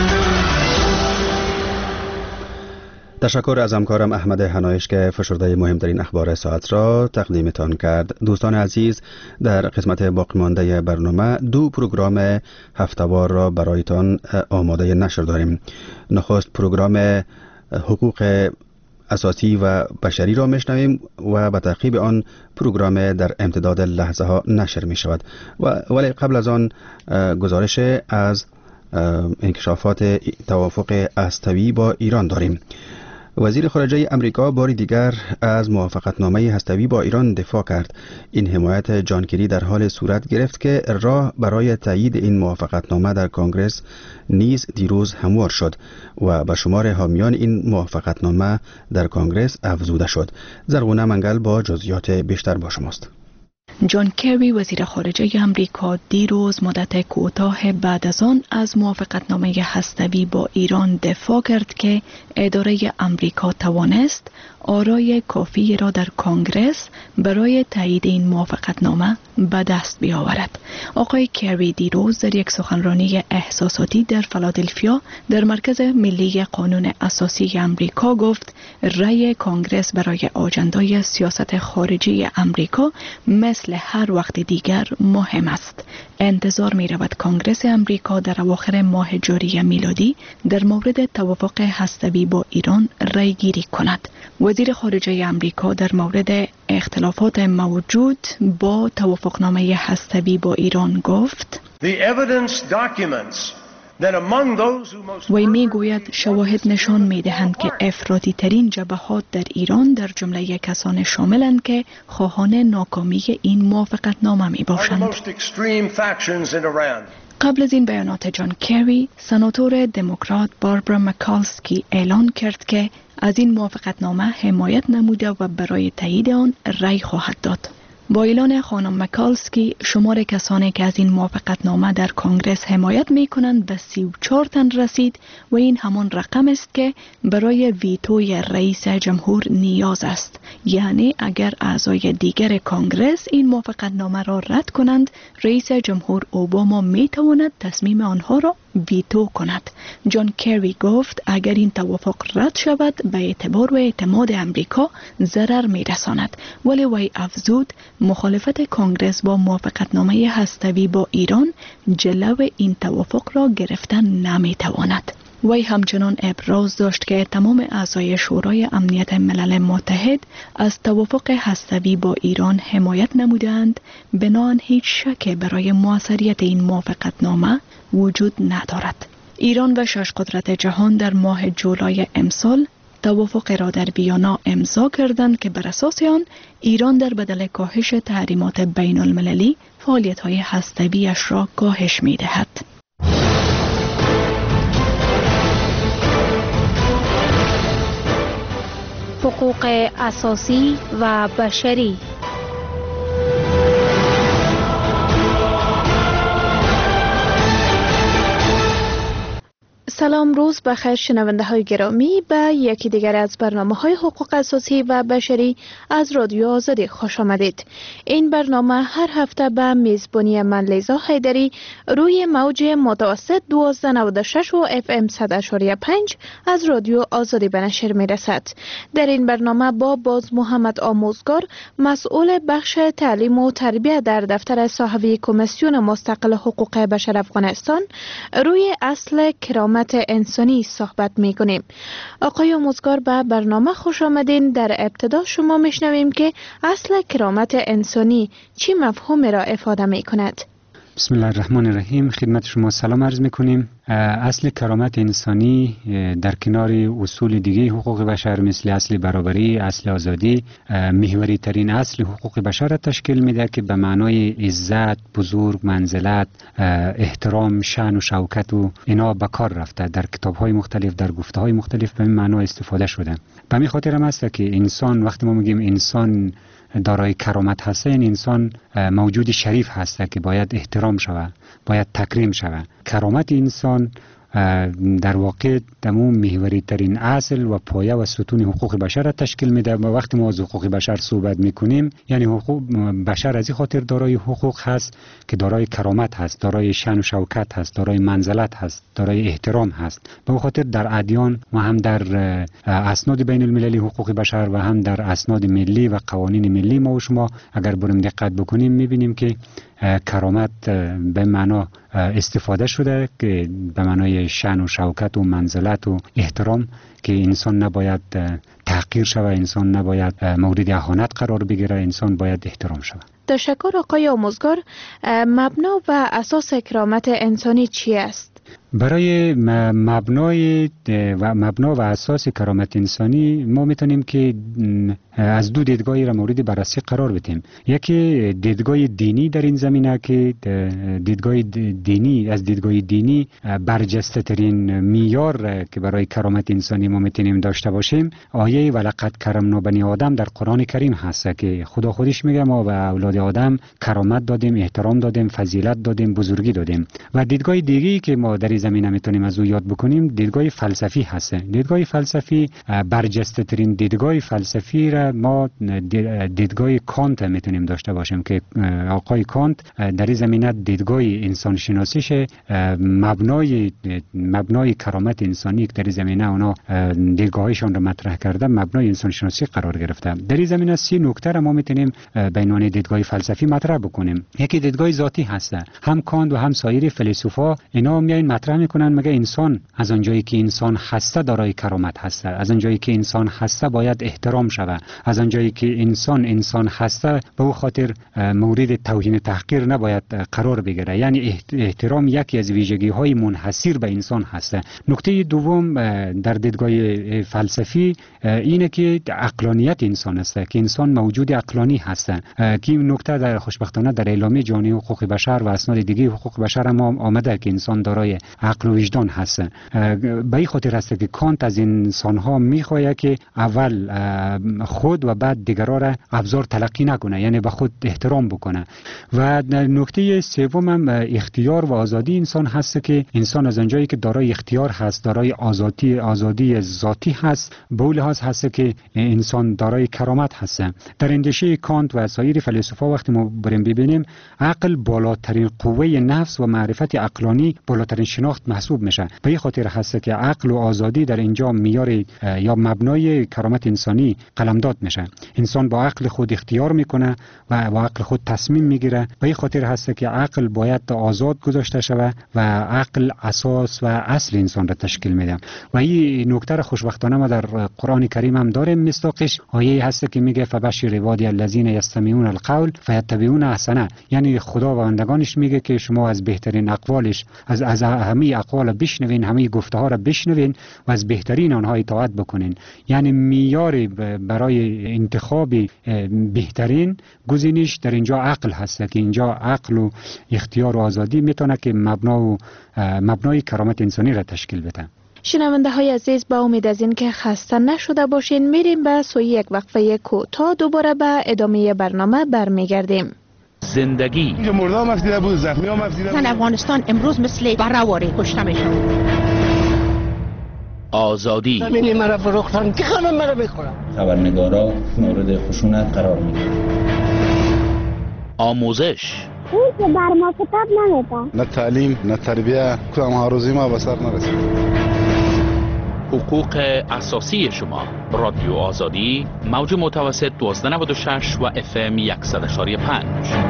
تشکر از همکارم احمد هنایش که فشرده مهمترین اخبار ساعت را تقدیمتان کرد. دوستان عزیز، در قسمت باقی مانده برنامه 2 پروگرام هفته‌وار را برایتان آماده نشر داریم. نخست پروگرام حقوق اساسی و بشری را میشنویم و به تعقیب آن پروگرام در امتداد لحظه ها نشر می شود. ولی قبل از آن گزارش از انکشافات توافق هسته‌ای با ایران داریم. وزیر خارجه امریکا بار دیگر از موافقتنامه هسته‌ای با ایران دفاع کرد. این حمایت جان کری در حال صورت گرفت که راه برای تایید این موافقتنامه در کنگره نیز دیروز هموار شد و به شمار حامیان این موافقتنامه در کنگره افزوده شد. زرغونه منگل با جزئیات بیشتر با شماست. جان کری وزیر خارجه امریکا دیروز مدت کوتاه بعد از آن از موافقتنامه هسته‌ای با ایران دفاع کرد که اداره امریکا توانست آرای کافی را در کنگره برای تایید این موافقتنامه به دست بیاورد. آقای کری دیروز در یک سخنرانی احساساتی در فیلادلفیا در مرکز ملی قانون اساسی امریکا گفت رأی کنگره برای آجندای سیاست خارجی امریکا مثل هر وقت دیگر مهم است. انتظار می رود کنگره امریکا در اواخر ماه جاری میلادی در مورد توافق هسته‌ای با ایران رأی گیری کند. وزیر خارجه امریکا در مورد اختلافات موجود با توافقنامه هسته‌ای با ایران گفت وی می گوید شواهد نشان می دهند که افراطی ترین جبهات در ایران در جمله کسان شاملند که خواهان ناکامی این موافقتنامه می باشند. قبل از این بیانات جان کری، سناتور دموکرات باربرا مکالسکی اعلان کرد که از این موافقتنامه حمایت نموده و برای تایید آن رأی خواهد داد. با اعلان خانم مکالسکی شمار کسانی که از این موافقتنامه در کنگرس حمایت می کنند به 34 تن رسید و این همان رقم است که برای ویتوی رئیس جمهور نیاز است. یعنی اگر اعضای دیگر کنگرس این موافقتنامه را رد کنند، رئیس جمهور اوباما می تواند تصمیم آنها را ویتو کند. جان کری گفت اگر این توافق رد شود به اعتبار و اعتماد امریکا ضرر می رساند، ولی وی افزود مخالفت کنگرس با موافقتنامه هسته‌ای با ایران جلو این توافق را گرفتن نمی تواند. وی همچنان ابراز داشت که تمام اعضای شورای امنیت ملل متحد از توافق هسته‌ای با ایران حمایت نمودند، بنابراین هیچ شک برای موثریت این موافقتنامه وجود ندارد. ایران و 6 قدرت جهان در ماه جولای امسال توافق را در ویانا امضا کردند که بر اساس آن ایران در بدل کاهش تحریمات بین المللی فعالیت‌های هسته‌ای‌اش را کاهش می‌دهد. حقوق اساسی و بشری. سلام، روز بخیر شنونده های گرامی، به یکی دیگر از برنامه های حقوق اساسی و بشری از رادیو آزادی خوش آمدید. این برنامه هر هفته به میزبانی من لیزا حیدری روی موج متوسط 1296 و FM 100.5 از رادیو آزادی به نشر می رسد. در این برنامه با باز محمد آموزگار، مسئول بخش تعلیم و تربیت در دفتر صاحبی کمیسیون مستقل حقوق بشر افغانستان، روی اصل کرامت انسانی صحبت می کنیم. آقای آموزگار، به برنامه خوش آمدین. در ابتدا شما میشنویم که اصل کرامت انسانی چی مفهومی را افاده می کند؟ بسم الله الرحمن الرحیم. خدمت شما سلام عرض میکنیم. اصل کرامت انسانی در کنار اصول دیگه حقوق بشر مثل اصل برابری، اصل آزادی، محوری ترین اصل حقوق بشر را تشکیل میده که به معنای عزت، بزرگ، منزلت، احترام، شأن و شوکت و اینا به کار رفته. در کتاب های مختلف، در گفته های مختلف به این معنا استفاده شده. به همین خاطر هم است که انسان، وقتی ما میگیم انسان دارای کرامت هست، این انسان موجود شریف هست که باید احترام شود، باید تکریم شود. کرامت انسان در واقع دمو محوری ترین اصل و پایه و ستون حقوق بشر را تشکیل میده. و وقتی ما از حقوق بشر صحبت میکنیم، یعنی حقوق بشر از این خاطر دارای حقوق هست که دارای کرامت هست، دارای شأن و شوکت هست، دارای منزلت هست، دارای احترام هست. به خاطر در ادیان و هم در اسناد بین المللی حقوق بشر و هم در اسناد ملی و قوانین ملی ما و شما اگر بریم دقت بکنیم میبینیم که کرامت به معنا استفاده شده که به معنای شأن و شوکت و منزلت و احترام، که انسان نباید تحقیر شود، انسان نباید مورد اهانت قرار بگیره، انسان باید احترام شود. تشکر آقای آموزگار. مبنا و اساس کرامت انسانی چی است؟ برای مبنا و اساس کرامت انسانی ما میتونیم که از دو دیدگاهی را مورد بررسی قرار بدیم. یکی دیدگاه دینی در این زمینه که دیدگاه دینی، از دیدگاه دینی برجسته ترین معیار که برای کرامت انسانی ما میتونیم داشته باشیم آیه ولقد کرمنا بنی آدم در قرآن کریم هست که خدا خودش میگه ما به اولاد آدم کرامت دادیم، احترام دادیم، فضیلت دادیم، بزرگی دادیم. و دیدگاه دیگری که ما در زمینه میتونیم از او یاد بکنیم دیدگاه فلسفی هست. دیدگاه فلسفی برجسته ترین دیدگاه فلسفی را ما دیدگاه کانت میتونیم داشته باشیم که آقای کانت در این زمینه دیدگاه انسان شناسیش مبنای کرامت انسانی که در این زمینه اونا دیدگاهشان را مطرح کرده مبنای انسان شناسی قرار گرفته. در این زمینه 3 نکته را ما میتونیم به عنوان دیدگاه فلسفی مطرح بکنیم. یکی دیدگاه ذاتی هست. هم کانت و هم سایر فیلسوفا اینا میاین مطرح میکنن مگه انسان از آنجایی که انسان هسته دارای کرامت هسته، از آنجایی که انسان هسته باید احترام شود، از آنجایی که انسان هسته به او خاطر مورد توهین تحقیر نباید قرار بگیره. یعنی احترام یکی از ویژگی های منحصر به انسان هسته. نکته دوم در دیدگاه فلسفی اینه که عقلانیت انسان است، که انسان موجود عقلانی هست. که این نکته در خوشبختانه در اعلامیه جهانی حقوق بشر و اسناد دیگه حقوق بشر هم آمده که انسان دارای عقل و وجدان هست. به این خاطر است که کانت از انسان ها میخواهد که اول خود و بعد دیگران را ابزار تلقی نکنه، یعنی به خود احترام بکنه. و نکته سوم هم اختیار و آزادی انسان هست که انسان از آنجایی که دارای اختیار هست، دارای آزادی ذاتی هست، به اون لحاظ هست که انسان دارای کرامت هست. در اندیشه کانت و سایر فیلسوفا وقتی ما بریم ببینیم عقل بالاترین قوه نفس و معرفت عقلانی بالاترین شناخت محسوب میشه. به این خاطر هست که عقل و آزادی در اینجا معیار یا مبنای کرامت انسانی قلمداد میشه. انسان با عقل خود اختیار میکنه و با عقل خود تصمیم میگیره. به این خاطر هست که عقل باید آزاد گذاشته شود و عقل اساس و اصل انسان را تشکیل میده. و این نکته را خوشبختانه ما در قرآن کریم هم داریم. مصداقش آیه هست که میگه فبشر عبادی الذین یستمعون القول فیتبعون احسنه، یعنی خدا و بندگانش میگه که شما از بهترین اقوالش از همه اقوال بشنوین، همه گفته ها را بشنوین و از بهترین آنها اطاعت بکنین. یعنی معیار برای انتخاب بهترین گزینش در اینجا عقل هست که اینجا عقل و اختیار و آزادی میتونه که مبنای کرامت انسانی را تشکیل بده. شنونده های عزیز، با امید از این که خسته نشده باشین میریم به سوی یک وقفه کوتاه، دوباره به ادامه برنامه برمیگردیم. زندگی اینجا مردم مفدیده بود، زخمی ها مفدیده بود. افغانستان امروز مثل بره‌واره کشته میشه. آزادی زمین مرا فروختن که خانم مرا بخورم. خبرنگارا مورد خشونت قرار میگیرن. آموزش اون که بر ما کتاب نمیده، نه تعلیم نه تربیه، کدام هاروزی ما به سر نرسید. حقوق اساسی شما. رادیو آزادی، موج متوسط 1296 و FM 100.5.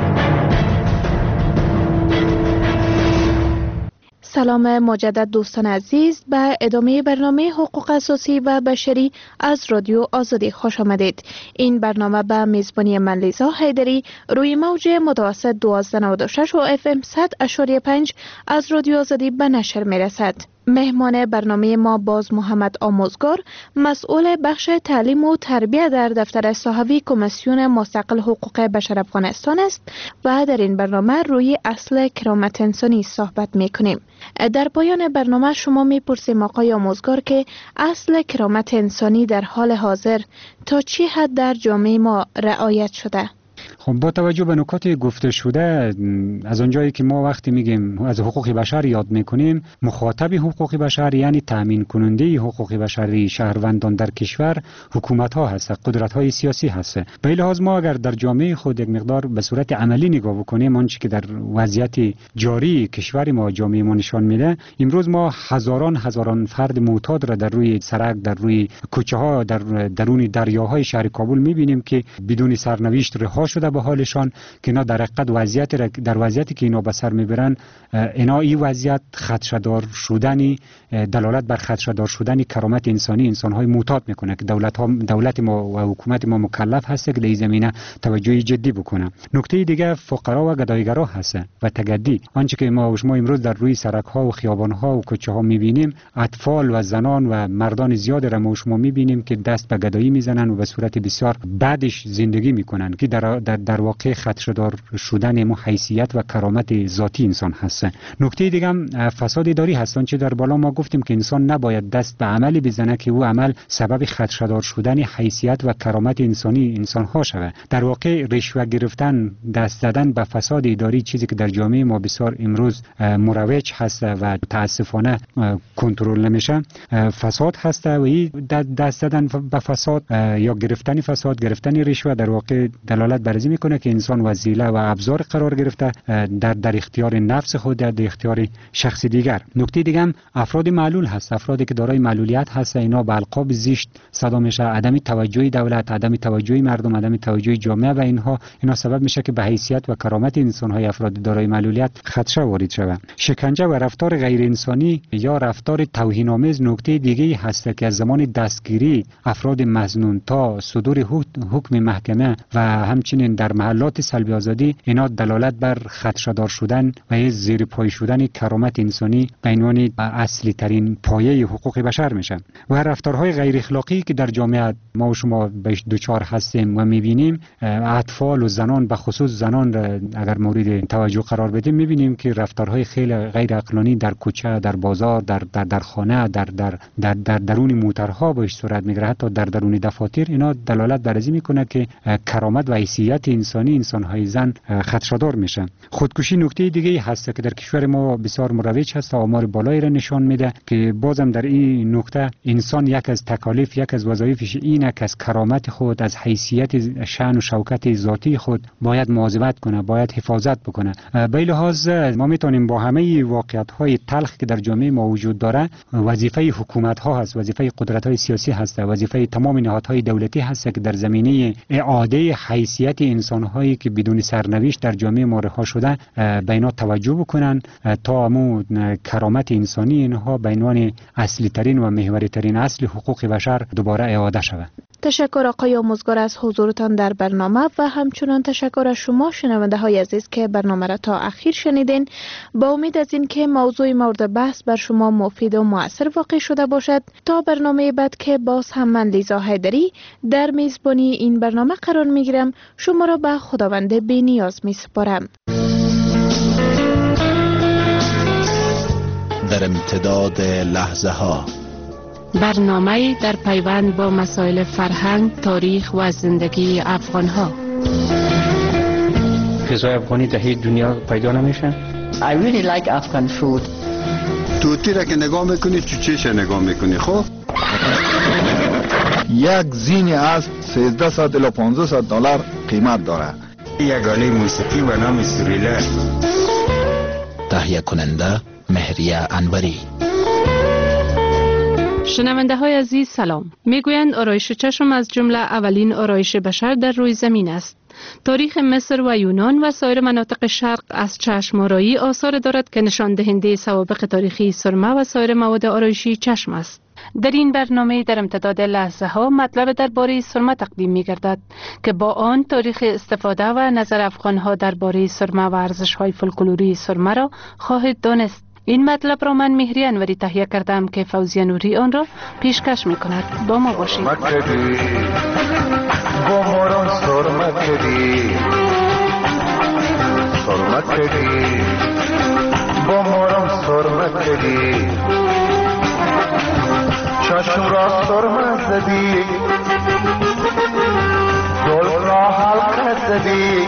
سلام مجدد دوستان عزیز، به ادامه برنامه حقوق اساسی و بشری از رادیو آزادی خوش آمدید. این برنامه به میزبانی من لیزا حیدری روی موج متوسط 1296 و FM 100.5 از رادیو آزادی به نشر می رسد. مهمان برنامه ما باز محمد آموزگار، مسئول بخش تعلیم و تربیت در دفتر صحوی کمیسیون مستقل حقوق بشر افغانستان است و در این برنامه روی اصل کرامت انسانی صحبت می کنیم. در پایان برنامه شما می پرسیم آقای آموزگار که اصل کرامت انسانی در حال حاضر تا چه حد در جامعه ما رعایت شده؟ خب با توجه به نکات گفته شده، از اونجایی که ما وقتی میگیم از حقوق بشر یاد میکنیم، مخاطب حقوق بشر یعنی تامین کننده حقوق بشری شهروندان در کشور حکومت ها هست، قدرت های سیاسی هست. به لحاظ ما اگر در جامعه خود یک مقدار به صورت عملی نگاه بکنیم، آنچه که در وضعیت جاری کشور ما جامعه ما نشان میده، امروز ما هزاران فرد معتاد را در روی سرک، در روی کوچه ها، در درون دریاهای شهر کابل میبینیم که بدون سرنوشت رها شده به حالشان، که اینا در حقیقت در وضعیتی که اینا به سر میبرن، اینا این وضعیت خدشه‌دار شدنی دلالت بر خدشه‌دار شدن کرامت انسانی انسان‌های معتاد میکنه که دولت ما و حکومت ما مکلف هست که در این زمینه توجه جدی بکنه. نکته دیگه فقرا و گدایگرا هست و تگدی. آنچه که ما امروز در روی سرک‌ها و خیابان‌ها و کوچه‌ها میبینیم، اطفال و زنان و مردان زیاد را ما میبینیم که دست به گدایی میزنن و به صورت بسیار بدش زندگی میکنن که در واقع خدشه‌دار شدن ما حیثیت و کرامت ذاتی انسان هست. نکته دیگه هم فساد اداری هست. چه در بالا ما گفتیم که انسان نباید دست به عملی بزنه که او عمل سبب خدشه‌دار شدن حیثیت و کرامت انسانی انسان ها شود. در واقع رشوه گرفتن، دست زدن به فساد اداری چیزی که در جامعه ما بسیار امروز مروج هست و متاسفانه کنترل نمیشه، فساد هست و این دست زدن به فساد یا گرفتن رشوه در واقع دلالت بر این میکنه که انسان وسیله و ابزار قرار گرفته در اختیار نفس خود، در اختیار شخص دیگر. نکته دیگه هم افراد معلول هست. افرادی که دارای معلولیت هست، اینا به القاب زشت صدا میشه، عدم توجه دولت، عدم توجه مردم، عدم توجه جامعه و اینا سبب میشه که به حیثیت و کرامت انسان های افراد دارای معلولیت خدشه وارد شود. شکنجه و رفتار غیر انسانی یا رفتار توهین آمیز نکته دیگه هست که از زمان دستگیری افراد مظنون تا صدور حکم محکمه و همچنین در محلات سلب آزادی اینا دلالت بر خدشه‌دار شدن و زیر پای شدن کرامت انسانی به عنوان اصلی ترین پایه حقوق بشر میشه و رفتارهای غیر اخلاقی که در جامعه ما و شما بهش دوچار هستیم و میبینیم، اطفال و زنان به خصوص زنان اگر مورد توجه قرار بدیم میبینیم که رفتارهای خیلی غیر عقلانی در کوچه، در بازار، در خانه، در درون موترها بهش صورت میگیره، حتی در درون دفاتر. اینا دلالت بر این میکنه که کرامت و حیثیت انسانی انسانهای زن خدشه‌دار میشه. خودکشی نکته دیگه هست که در کشور ما بسیار مروج هست، آمار بالایی را نشان میده که بازم در این نکته انسان یک از تکالیف، یک از وظایفش اینه که از کرامت خود، از حیثیت شأن و شوکت ذاتی خود باید مواظبت کنه، باید حفاظت بکنه. به این لحاظ ما میتونیم با همه واقعیت‌های تلخ که در جامعه ما وجود داره، وظیفه حکومت‌ها هست، وظیفه قدرت‌های سیاسی هست، وظیفه تمام نهادهای دولتی هست که در زمینه اعاده حیثیت انسان‌هایی که بدون سرنوشت در جامعه ما رها شده به اینا توجه بکنن تا همون کرامت انسانی اینها به عنوان اصلی ترین و محوری ترین اصل حقوق بشر دوباره اعاده شود. تشکر آقای آموزگار از حضورتان در برنامه و همچنان تشکر از شما شنونده های عزیز که برنامه را تا اخیر شنیدین. با امید از این که موضوع مورد بحث بر شما مفید و مؤثر واقع شده باشد، تا برنامه بعد که باز هم من لیزا حیدری در میزبانی این برنامه قرار می گیرم، شما را به خداوند بی نیاز می سپارم. در امتداد لحظه ها، برنامه در پیوند با مسائل فرهنگ، تاریخ و زندگی افغان ها. غذای افغانی در هیچ دنیا پیدا نمیشه. I really like Afghan food. توتی را که نگاه میکنی چوچهش نگاه میکنی. خب یک زینی از 1300 الی 1500 دلار قیمت داره. یگانه موسیقی به نام سوریله. تهیه کننده مهریه انوری. شنونده های عزیز سلام. میگویند آرایش چشم از جمله اولین آرایش بشر در روی زمین است. تاریخ مصر و یونان و سایر مناطق شرق از چشم آرایی آثار دارد که نشان دهنده سوابق تاریخی سرمه و سایر مواد آرایشی چشم است. در این برنامه در امتداد لحظه ها مطلب درباره سرمه تقدیم می گردد که با آن تاریخ استفاده و نظر افغان ها درباره سرمه و ارزش های فولکلوری سرمه را خواهید دانست. این مطلب را من مهری انوری تهیه کردم که فوزیه نوری آن را پیشکش می کند. با ما باشید. چشم را سرمه زدی، دل را حلقه زدی،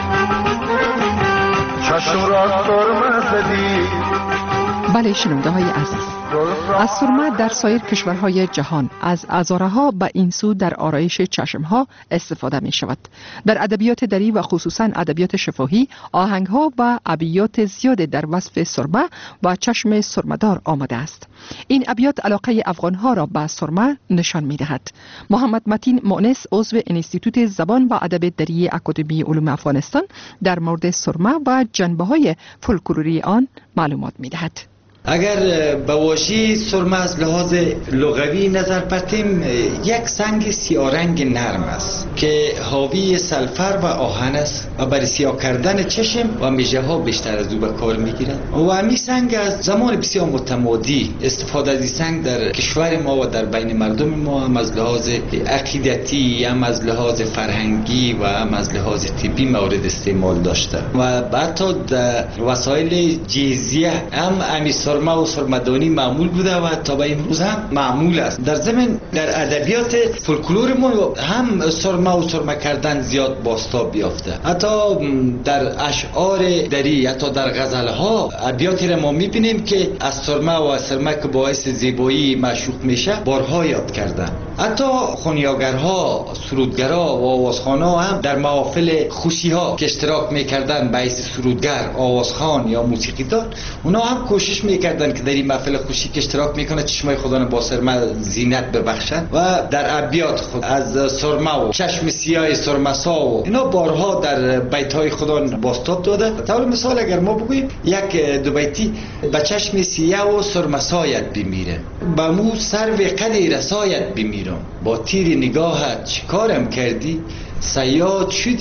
چشم را سرمه زدی. بله شنونده های عزیز، از سرمه در سایر کشورهای جهان از ازاره ها به این سو در آرایش چشم ها استفاده می شود. در ادبیات دری و خصوصا ادبیات شفاهی آهنگ ها و ابیات زیاد در وصف سرمه و چشم سرمدار آمده است. این ابیات علاقه افغان ها را به سرمه نشان می دهد. محمد متین مؤنس عضو انستیتوت زبان و ادب دری اکادمی علوم افغانستان در مورد سرمه و جنبه های فولکلوری آن معلومات می دهد. اگر به واژه سرمه از لحاظ لغوی نظر بردیم، یک سنگ سیاه‌رنگ نرم است که حاوی سلفر و آهن است و برای سیاه کردن چشم و میژه ها بیشتر از او به کار میگیرند و همین سنگ از زمان بسیار متمادی استفاده از این سنگ در کشور ما و در بین مردم ما هم از لحاظ عقیدتی، هم از لحاظ فرهنگی و هم از لحاظ طبی مورد استعمال داشته و حتی در وسایل جهیزیه هم همین سرمه و سرمدانی معمول بوده و تا به امروز هم معمول است. در ضمن در ادبیات فولکلور ما هم سرمه و سرمه کردن زیاد بازتاب یافته. حتی در اشعار دری، حتی در غزل ها ابیاتی را ما میبینیم که از سرمه و سرمه که باعث زیبایی معشوق میشه بارها یاد کردن. حتی خونیاگرها، سرودگرها و آوازخوانها هم در محافل خوشی ها که اشتراک میکردن به حیث سرودگر، آوازخوان یا موسیقیدان، اونا هم کوشش میکردن که در این محفل خوشی که اشتراک میکنه چشمای خودان با سرمه زینت ببخشن و در ابیات خود از سرمه و چشم سیاه سرمسا و اینا بارها در بیتهای خودان بازتاب داده. طور مثال اگر ما بگوییم یک دو بیتی: به چشم سیاه و سرمسایت بمیره، به مو سرو قدی رسایت بمیرم، با تیر نگاهت چیکارم کردی، صیاد شدی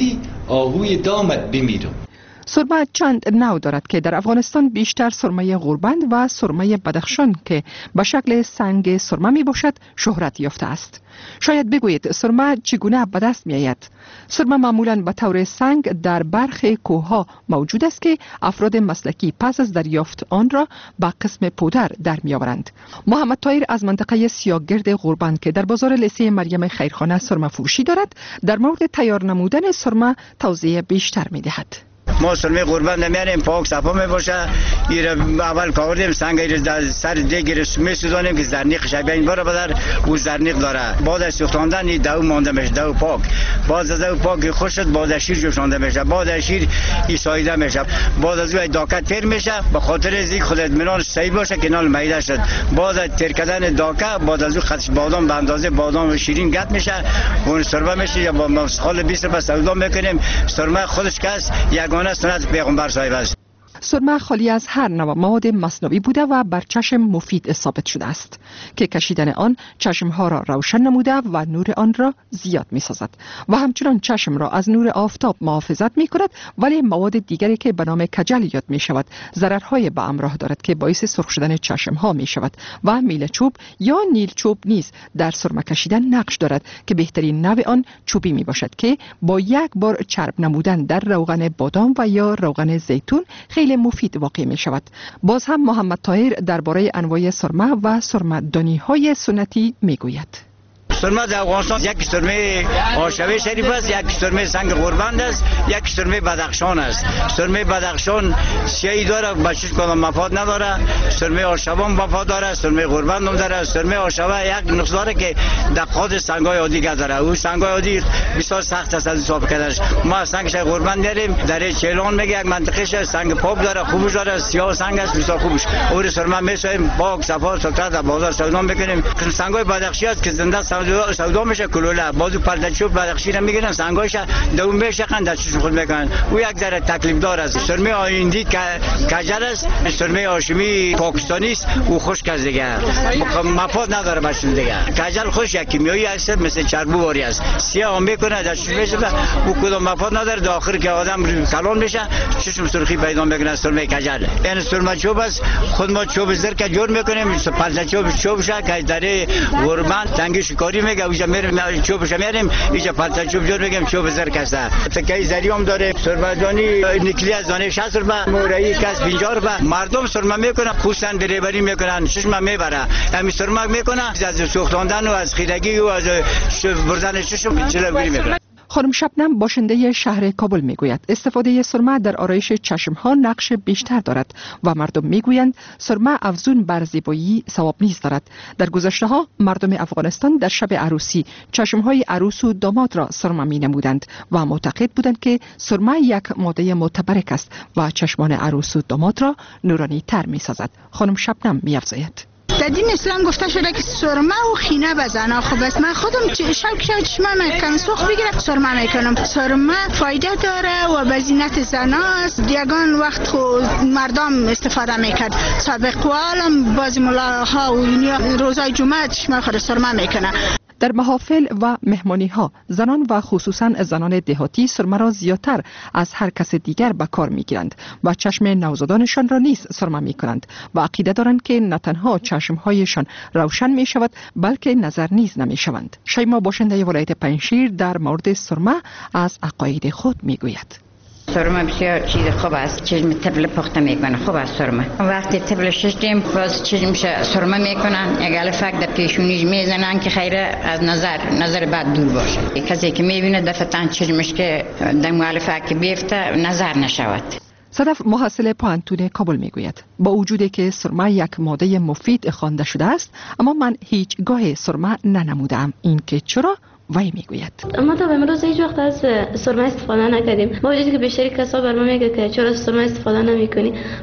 آهوی دامت بمیرم. سرمه چند نوع دارد که در افغانستان بیشتر سرمه غوربند و سرمه بدخشان که به شکل سنگ سرمه می باشد شهرت یافته است. شاید بگویید سرمه چگونه به دست می آید؟ سرمه معمولاً به طور سنگ در برخی کوهها موجود است که افراد مسلکی پس از دریافت آن را به قسم پودر در می آورند. محمد طاهر از منطقه سیاهگرد غوربند که در بازار لیسه مریم خیرخانه سرمه فروشی دارد در مورد تیار نمودن سرمه توضیح بیشتر می دهد. ما سرمه قربان نمیاریم، پاک صفا می باشه. ایره اول کاوردیم سنگ ایره در سر دیگر می سوزانیم که زرنیق شبیه این باره بدر او زرنیق داره. بعد از سوختاندن این دو مانده میشه، دو پاک. بعد از دو پاک خوش شد بعد از شیر جوشانده میشه، بعد از شیر ای سایده میشه، بعد از اون داکت تیر میشه به خاطر اینکه خود اطمینان صحیح باشه که نال معده شد. بعد از تیر کردن داکه بعد از اون خطش بادام به اندازه بادام و شیرین گت میشه، اون سرمه میشه یا با مسخال 20 روپیه سودا میکنیم. سرمه خودش کس یگانه سنت پیغمبر صاحب است. سرمه خالی از هر نوع مواد مصنوعی بوده و بر چشم مفید ثابت شده است که کشیدن آن چشمها را روشن نموده و نور آن را زیاد می سازد و همچنان چشم را از نور آفتاب محافظت می کند. ولی مواد دیگری که به نام کجل یاد می شود ضررهای به همراه دارد که باعث سرخ شدن چشمها می شود و میله چوب یا نیل چوب نیز در سرمه کشیدن نقش دارد که بهترین نوع آن چوبی می باشد که با یک بار چرب نمودن در روغن بادام و یا روغن زیتون خیلی مفید واقع می شود. باز هم محمد طاهر درباره انواع سرمه و سرمه‌دانی های سنتی می گوید. سرمه در افغانستان یک سرمه آشوه شریف است، یک سرمه سنگ غوربند است، یک سرمه بدخشان است. سرمه بدخشان سیاهی داره بچش کدام مفاد نداره. سرمه آشوه مفاد داره، سرمه غوربند هم داره. سرمه آشوه یک نقص داره که دقات سنگای عادی داره. او سنگای عادی بسیار سخت است از حساب کردنش. ما سنگش غوربند داریم در چیلان میگه یک منطقه سنگ پاک داره، خوبش داره، سیاه سنگ است بسیار خوبش. اور سرمه میسایم پاک صفا سوتر در بازار سودا میکنیم. سنگای بدخشی است که زنده سودا میشه کلوله. بازو پردچوب بدخشی را میگیرن سنگایش دوم میشکن دستشون خود میکنن. او یک ذره تکلیف دار است. سرمه آیندی کجل است، سرمه هاشمی پاکستانی است، او خشک است دیگه مفاد نداره بچون دیگه. کجل خوش یک کیمیایی است مثل چربو واری است، سیاه میکنه دستش میشه او کدام مفاد نداره. در آخر که آدم کلان میشه چشم سرخی پیدا میکنه. سرمه کجل این سرمه چوب است. خود ما چوب زر که جور میکنیم پردچوب چوبش که در غوربند تنگی شکاری میگه اوجا میریم چوبش میاریم اینجا پلتا چوب جور میگیم چوب زر کسته. تکای زریام داره سرمه‌دانی نکلی از دانه 60 روپیه مورایی کس 50 روپیه. مردم سرمه میکنن خوستن دریوری میکنن چشم میبره. همین سرمه میکنه از سوختاندن و از خیرگی و از بردن چشم جلوگیری میکنه. خانم شبنم باشنده شهر کابل میگوید استفاده سرمه در آرایش چشمها نقش بیشتر دارد و مردم میگویند سرمه افزون بر زیبایی ثواب نیز دارد. در گذشته ها مردم افغانستان در شب عروسی چشمهای عروس و داماد را سرمه می نمودند و معتقد بودند که سرمه یک ماده متبرک است و چشمان عروس و داماد را نورانی تر می سازد. خانم شبنم می افزاید در دین اسلام گفته شده که سرمه و خینه بزن. خب بس من خودم چشمه من سوخت بگیره سرمه میکنم. سرمه فایده داره و به زینت زناست. یگان وقت خود مردم استفاده میکرد. سابق والم بعضی ملاها و روزای جمعه چشمه خود سرمه میکنه. در محافل و مهمانی ها زنان و خصوصا زنان دهاتی سرمه را زیادتر از هر کس دیگر به کار می گیرند و چشم نوزادانشان را نیز سرمه می کنند و عقیده دارند که نه تنها چشمهایشان روشن می شود بلکه نظر نیز نمی شوند. شیما باشنده ولایت پنجشیر در مورد سرمه از عقاید خود می گوید. سرمه بسیار چیز خوب است. چشم طفل پخته میکنه. خوب است سرمه. وقتی طفل ششتیم باز چشمش سرمه میکنن. یک الفک در پیشونیش میزنن که خیره از نظر بعد دور باشه. کسی که میبینه دفعتاً چشمش که در الفک بیفته نظر نشود. صدف محصل پانتون کابل میگوید با وجودی که سرمه یک ماده مفید خوانده شده است اما من هیچ گاه سرمه ننمودم. این که چرا؟ وی میگوید ما تا امروز هیچ وقت از سرمه استفاده نکردیم. با وجودی که بیشتری کسا بر ما میگه که چرا سرمه استفاده نمیکنی. خب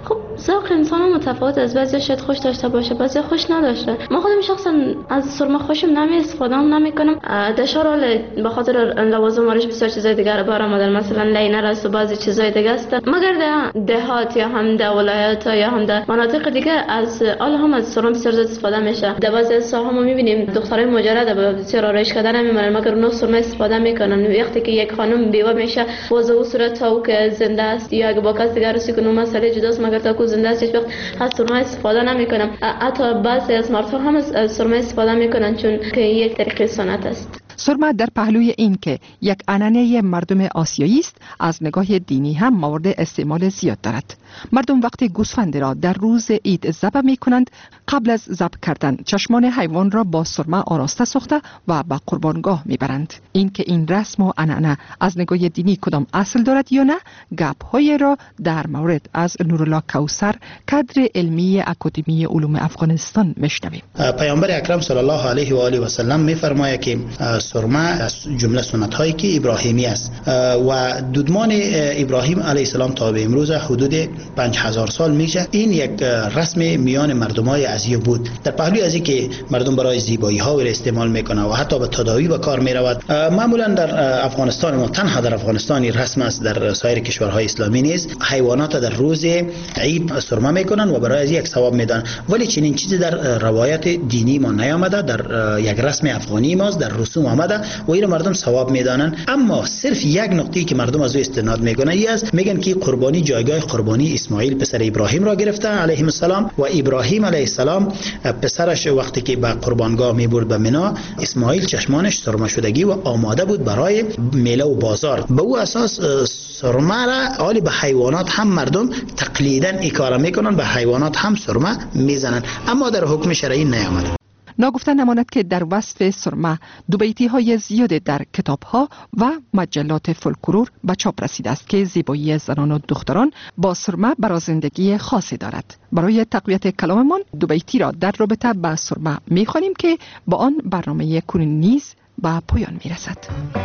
ذوق انسان متفاوت است. بعضی شاید خوش داشته باشه، بعضی خوش نداشته. من خودم شخصا از سرما خوشم استفاده نمیکنم. در شهر به خاطر لوازم آرایش بسیار چیزای دیگر بار آمدن، مثلا لینر است و بعضی چیزای دیگه است. مگر در دهات یا هم در ولایت یا هم در مناطق دیگه از هم از سرما بسیار زیاد استفاده میشه. در بعضی ساحات ما میبینیم دخترای مجرد به بسیار آرایش کردن نمیمونن، مگر اونها سرما استفاده میکنن. وقتی که یک خانم بیوه میشه باز او صورت تا که زنده است یا اگه با کس دیگه رسی کنه مسئله جداست، مگر تا که زنده است هیچ وقت از سرما استفاده نمیکنم. حتی بعضی از مردها هم از سرما استفاده میکنن چون که یک طریق سنت است. سرما در پهلوی این که یک عنعنه مردم آسیایی است، از نگاه دینی هم مورد استعمال زیاد دارد. مردم وقتی گوسفند را در روز عید ذبح می کنند، قبل از ذبح کردن چشمان حیوان را با سرما آراسته ساخته و به قربانگاه می برند. این که این رسم و عنعنه از نگاه دینی کدام اصل دارد یا نه، گپ‌های را در مورد از نورالله کوثر، کادر علمی اکادمی علوم افغانستان میشنویم. پیامبر اکرم صلی الله علیه و آله و سلم می‌فرماید که سرما از جمله سنت هایی که ابراهیمی است و دودمان ابراهیم علیه السلام تا به امروز حدود 5000 سال میشه. این یک رسم میان مردمای ازیو بود. در پهلوی از این که مردم برای زیبایی ها را استعمال میکنه و حتی به تداوی به کار میرود. معمولا در افغانستان ما تنها در افغانستان رسم است، در سایر کشورهای اسلامی نیست. حیوانات در روز عید سرما میکنن و برای از یک ثواب میدن، ولی چنین چیزی در روایت دینی ما نیامده. در یک رسم افغانی ما در رسوم آمده و این مردم ثواب میدانن. اما صرف یک نقطه‌ای که مردم از او استناد میکنن است، میگن که قربانی جایگاه قربانی اسماعیل پسر ابراهیم را گرفته علیه السلام و ابراهیم علیه السلام پسرش وقتی که به قربانگاه میبرد به منا، اسماعیل چشمانش سرما شدگی و آماده بود برای میله و بازار. به او اساس سرما را حالی به حیوانات هم مردم تقلیدا این کارا میکنن، به حیوانات هم سرما میزنن، اما در حکم شرعی نیامده. ناگفته نماند که در وصف سرما دوبیتی های زیاد در کتاب ها و مجلات فولکلور به چاپ رسیده است که زیبایی زنان و دختران با سرما برازندگی خاصی دارد. برای تقویت کلاممان دوبیتی را در رابطه با سرما می‌خوانیم که با آن برنامه کنون نیز به پایان میرسد.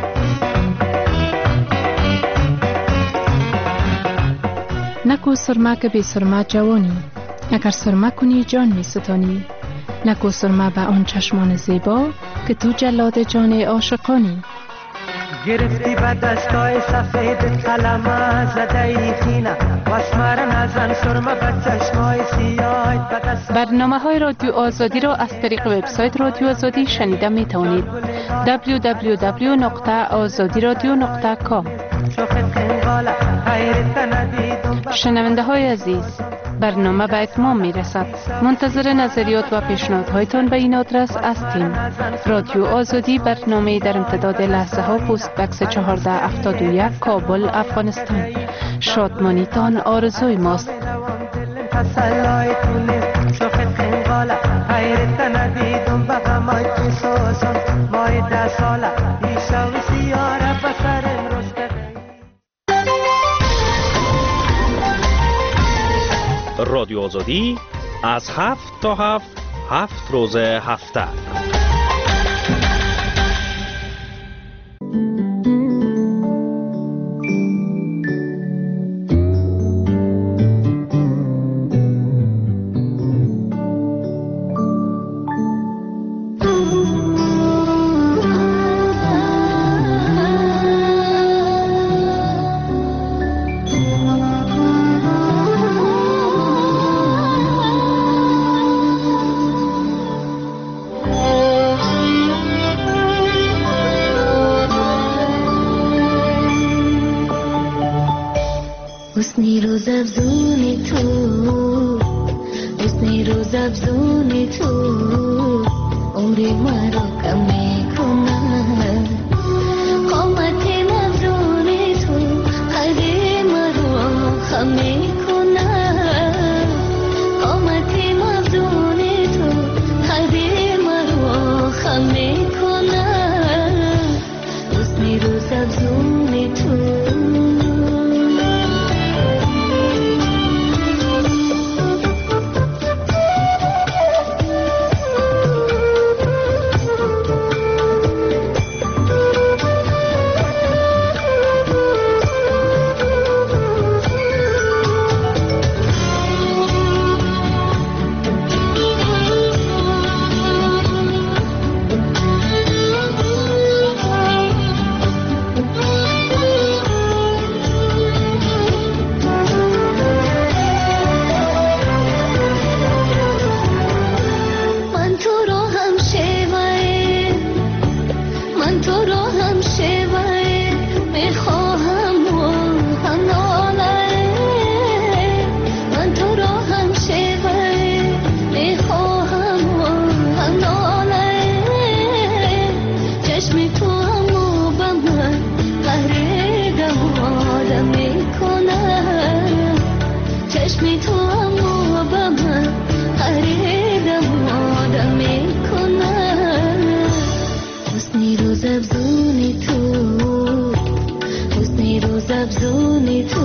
نکو سرما که بی سرما جوانی، اگر سرما کنی جان می ستانی. نکو سرما به آن چشمان زیبا که تو جلاد جان عاشقانی. گرفتی به دستای سفید قلم زده خینه واسمر نزن سرما به چشمای سیاه. برنامه های رادیو آزادی را از طریق وبسایت رادیو آزادی شنیده می توانید. www.azadiradio.com. شنونده های عزیز، برنامه به اتمام می رسد. منتظر نظریات و پیشنهادهایتان به این آدرس هستیم. رادیو آزادی، برنامه در امتداد لحظه ها، پست بکس 1471 کابل، افغانستان. شادمانیتان آرزوی ماست. رادیو آزادی از 7 تا 7 روز هفته. افزونی تو